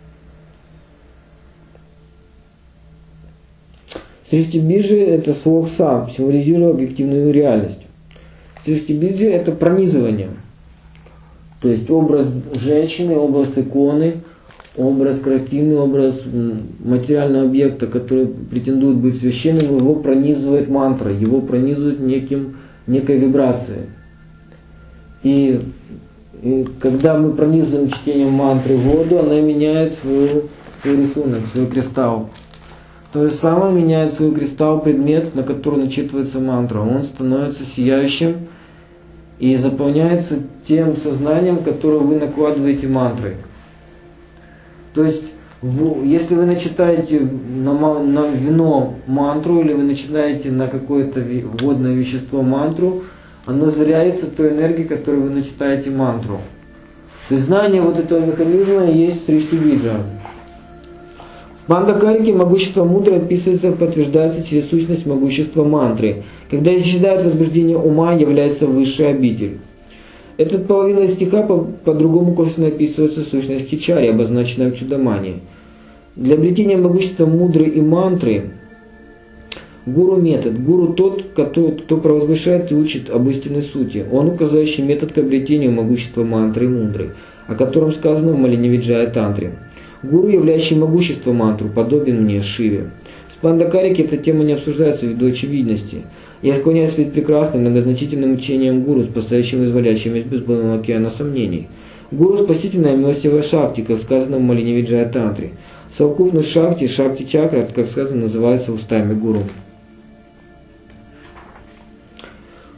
Сришти Биджи – это слог сам, символизируя объективную реальность. Сришти Биджи – это пронизывание. То есть образ женщины, образ иконы, образ коллективный, образ материального объекта, который претендует быть священным, его пронизывает мантра, его пронизывает некой вибрацией. И когда мы пронизываем чтением мантры воду, она меняет свой рисунок, свой кристалл. То есть самое меняет свой кристалл предмет, на который начитывается мантра. Он становится сияющим и заполняется тем сознанием, которое вы накладываете мантрой. То есть, если вы начитаете на вино мантру, или вы начинаете на какое-то водное вещество мантру, оно заряется той энергией, которой вы начитаете мантру. То есть знание вот этого механизма есть Сришти Биджа. В Мандакарике могущество мудры описывается, подтверждается через сущность могущества мантры. Когда исчезает возбуждение ума, является высшая обитель. Этот половина стиха по-другому косвенно описывается сущность Кичари, обозначенная в Чудамании. Для обретения могущества мудры и мантры гуру метод. Гуру тот, кто провозглашает и учит об истинной сути. Он указывающий метод к обретению могущества мантры и мудры, о котором сказано в Малиневиджая Тантре. Гуру, являющий могущество мантру, подобен мне, Шиве. В Спандакарике эта тема не обсуждается ввиду очевидности. Я склоняюсь перед прекрасным, многозначительным учением гуру, спасающим и изволяющим из бездонного океана сомнений. Гуру – спасительная милостивая шакти, как сказано в Малиневиджая Тантре. Совокупность шакти, шакти-чакра, как сказано, называется устами гуру.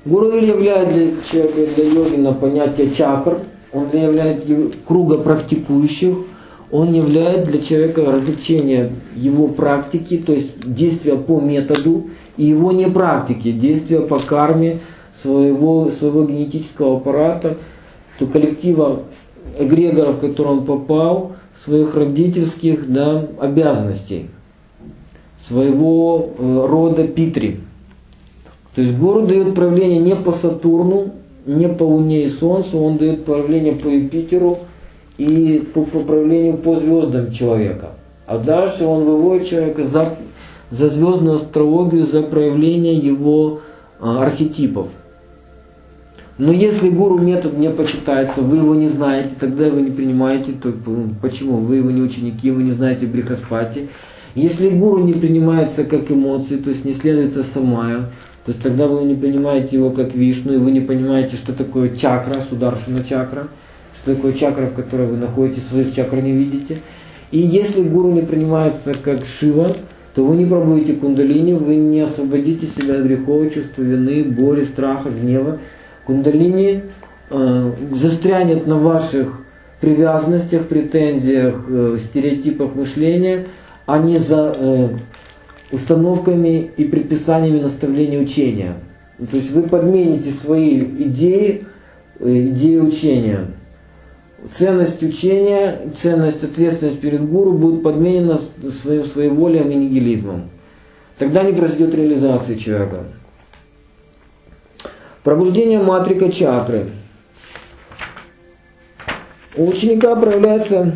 Гуру являет для человека, для йогина понятие чакр, он являет круга практикующих, он являет для человека развлечение его практики, то есть действия по методу, и его не практики, действия по карме своего генетического аппарата, то коллектива эгрегоров, в который он попал, своих родительских обязанностей, своего рода питри. То есть гуру дает правление не по Сатурну, не по Луне и Солнцу, он дает правление по Юпитеру и по правлению по звездам человека. А дальше он выводит человека за звездную астрологию, за проявление его архетипов. Но если гуру метод не почитается, вы его не знаете, тогда вы не принимаете, то почему? Вы его не ученики, вы не знаете Брихаспати. Если гуру не принимается как эмоции, то есть не следуется самая, то есть тогда вы не понимаете его как Вишну, и вы не понимаете, что такое чакра, Сударшана чакра, что такое чакра, в которой вы находитесь, своих чакр не видите. И если гуру не принимается как Шива, то вы не пробудете кундалини, вы не освободите себя от грехов, чувства вины, боли, страха, гнева. Кундалини застрянет на ваших привязанностях, претензиях, стереотипах мышления, а не за установками и предписаниями наставления учения. То есть вы подмените свои идеи учения. Ценность учения, ценность, ответственность перед гуру будет подменена своим своеволием и нигилизмом. Тогда не произойдет реализации человека. Пробуждение матрика чакры. У ученика проявляется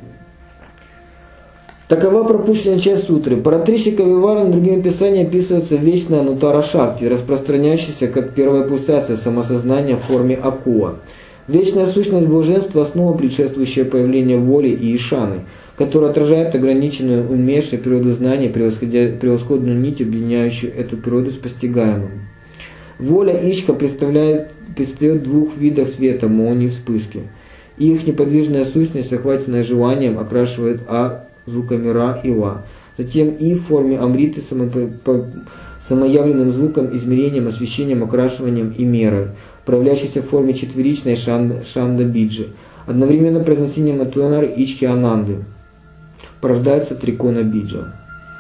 такова пропущенная часть сутры. Паратришика Виварана другими писаниями описывается вечная анутара шакти, распространяющаяся как первая пульсация самосознания в форме акуа. Вечная сущность блаженства – основа, предшествующая появлению воли и ишаны, которая отражает ограниченную, умершую природу знания, превосходную нить, объединяющую эту природу с постигаемым. Воля Ичха предстает двух видов света, молнии и вспышки. Их неподвижная сущность, охваченная желанием, окрашивает звуками Ра и Ва. Затем И в форме Амриты самоявленным звуком, измерением, освещением, окрашиванием и мерой, проявляющейся в форме четверичной Шанда Биджи. Одновременно произнесением Атуанар Ичхи Ананды порождается Трикона Биджа.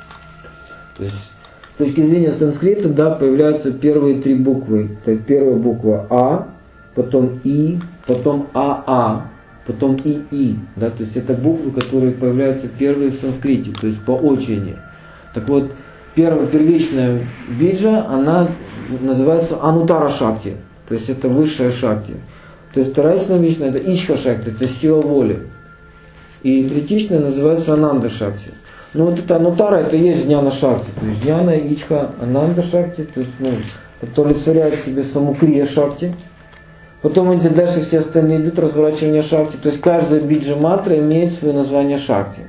То есть, с точки зрения санскрита, появляются первые три буквы. Это первая буква А, потом И, потом АА, потом ИИ. То есть это буквы, которые появляются первые в санскрите, то есть по очереди. Так вот, первичная биджа, она называется Анутара Шакти, то есть это высшая шакти. То есть вторая биджа это Ичха Шакти, это сила воли. И третичная называется Ананда Шакти. Ну вот это Анутара, это и есть Джняна Шакти, то есть Джняна, Ичха, Ананда Шакти, то есть которые олицетворяют в себе саму Крия Шакти. Потом эти дальше все остальные идут разворачивание шакти. То есть каждая биджа мантра имеет свое название шакти.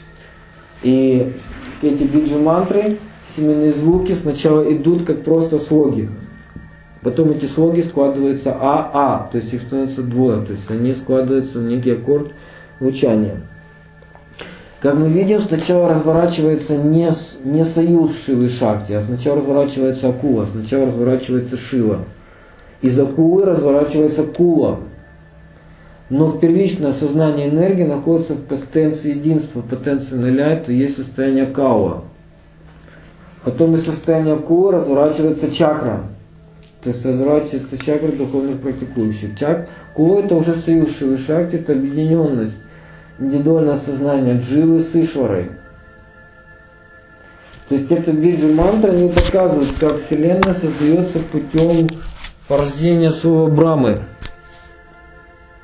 И эти биджа мантры, семенные звуки сначала идут как просто слоги. Потом эти слоги складываются АА, то есть их становится двое. То есть они складываются в некий аккорд звучания. Как мы видим, сначала разворачивается не союз Шивы и Шакти, а сначала разворачивается Акула, сначала разворачивается Шива. Из Акулы разворачивается Кула. Но в первичное сознание энергии находится в потенции единства, в потенции нуля, это есть состояние Каула. Потом из состояния Кула разворачивается чакра. То есть разворачивается чакра духовных практикующих. Кула это уже союз Шивы и Шакти, это объединенность, индивидуальное сознание Дживы с Ишварой. То есть это биджа мантра, они показывают, как Вселенная создается путем порождения слова Брамы.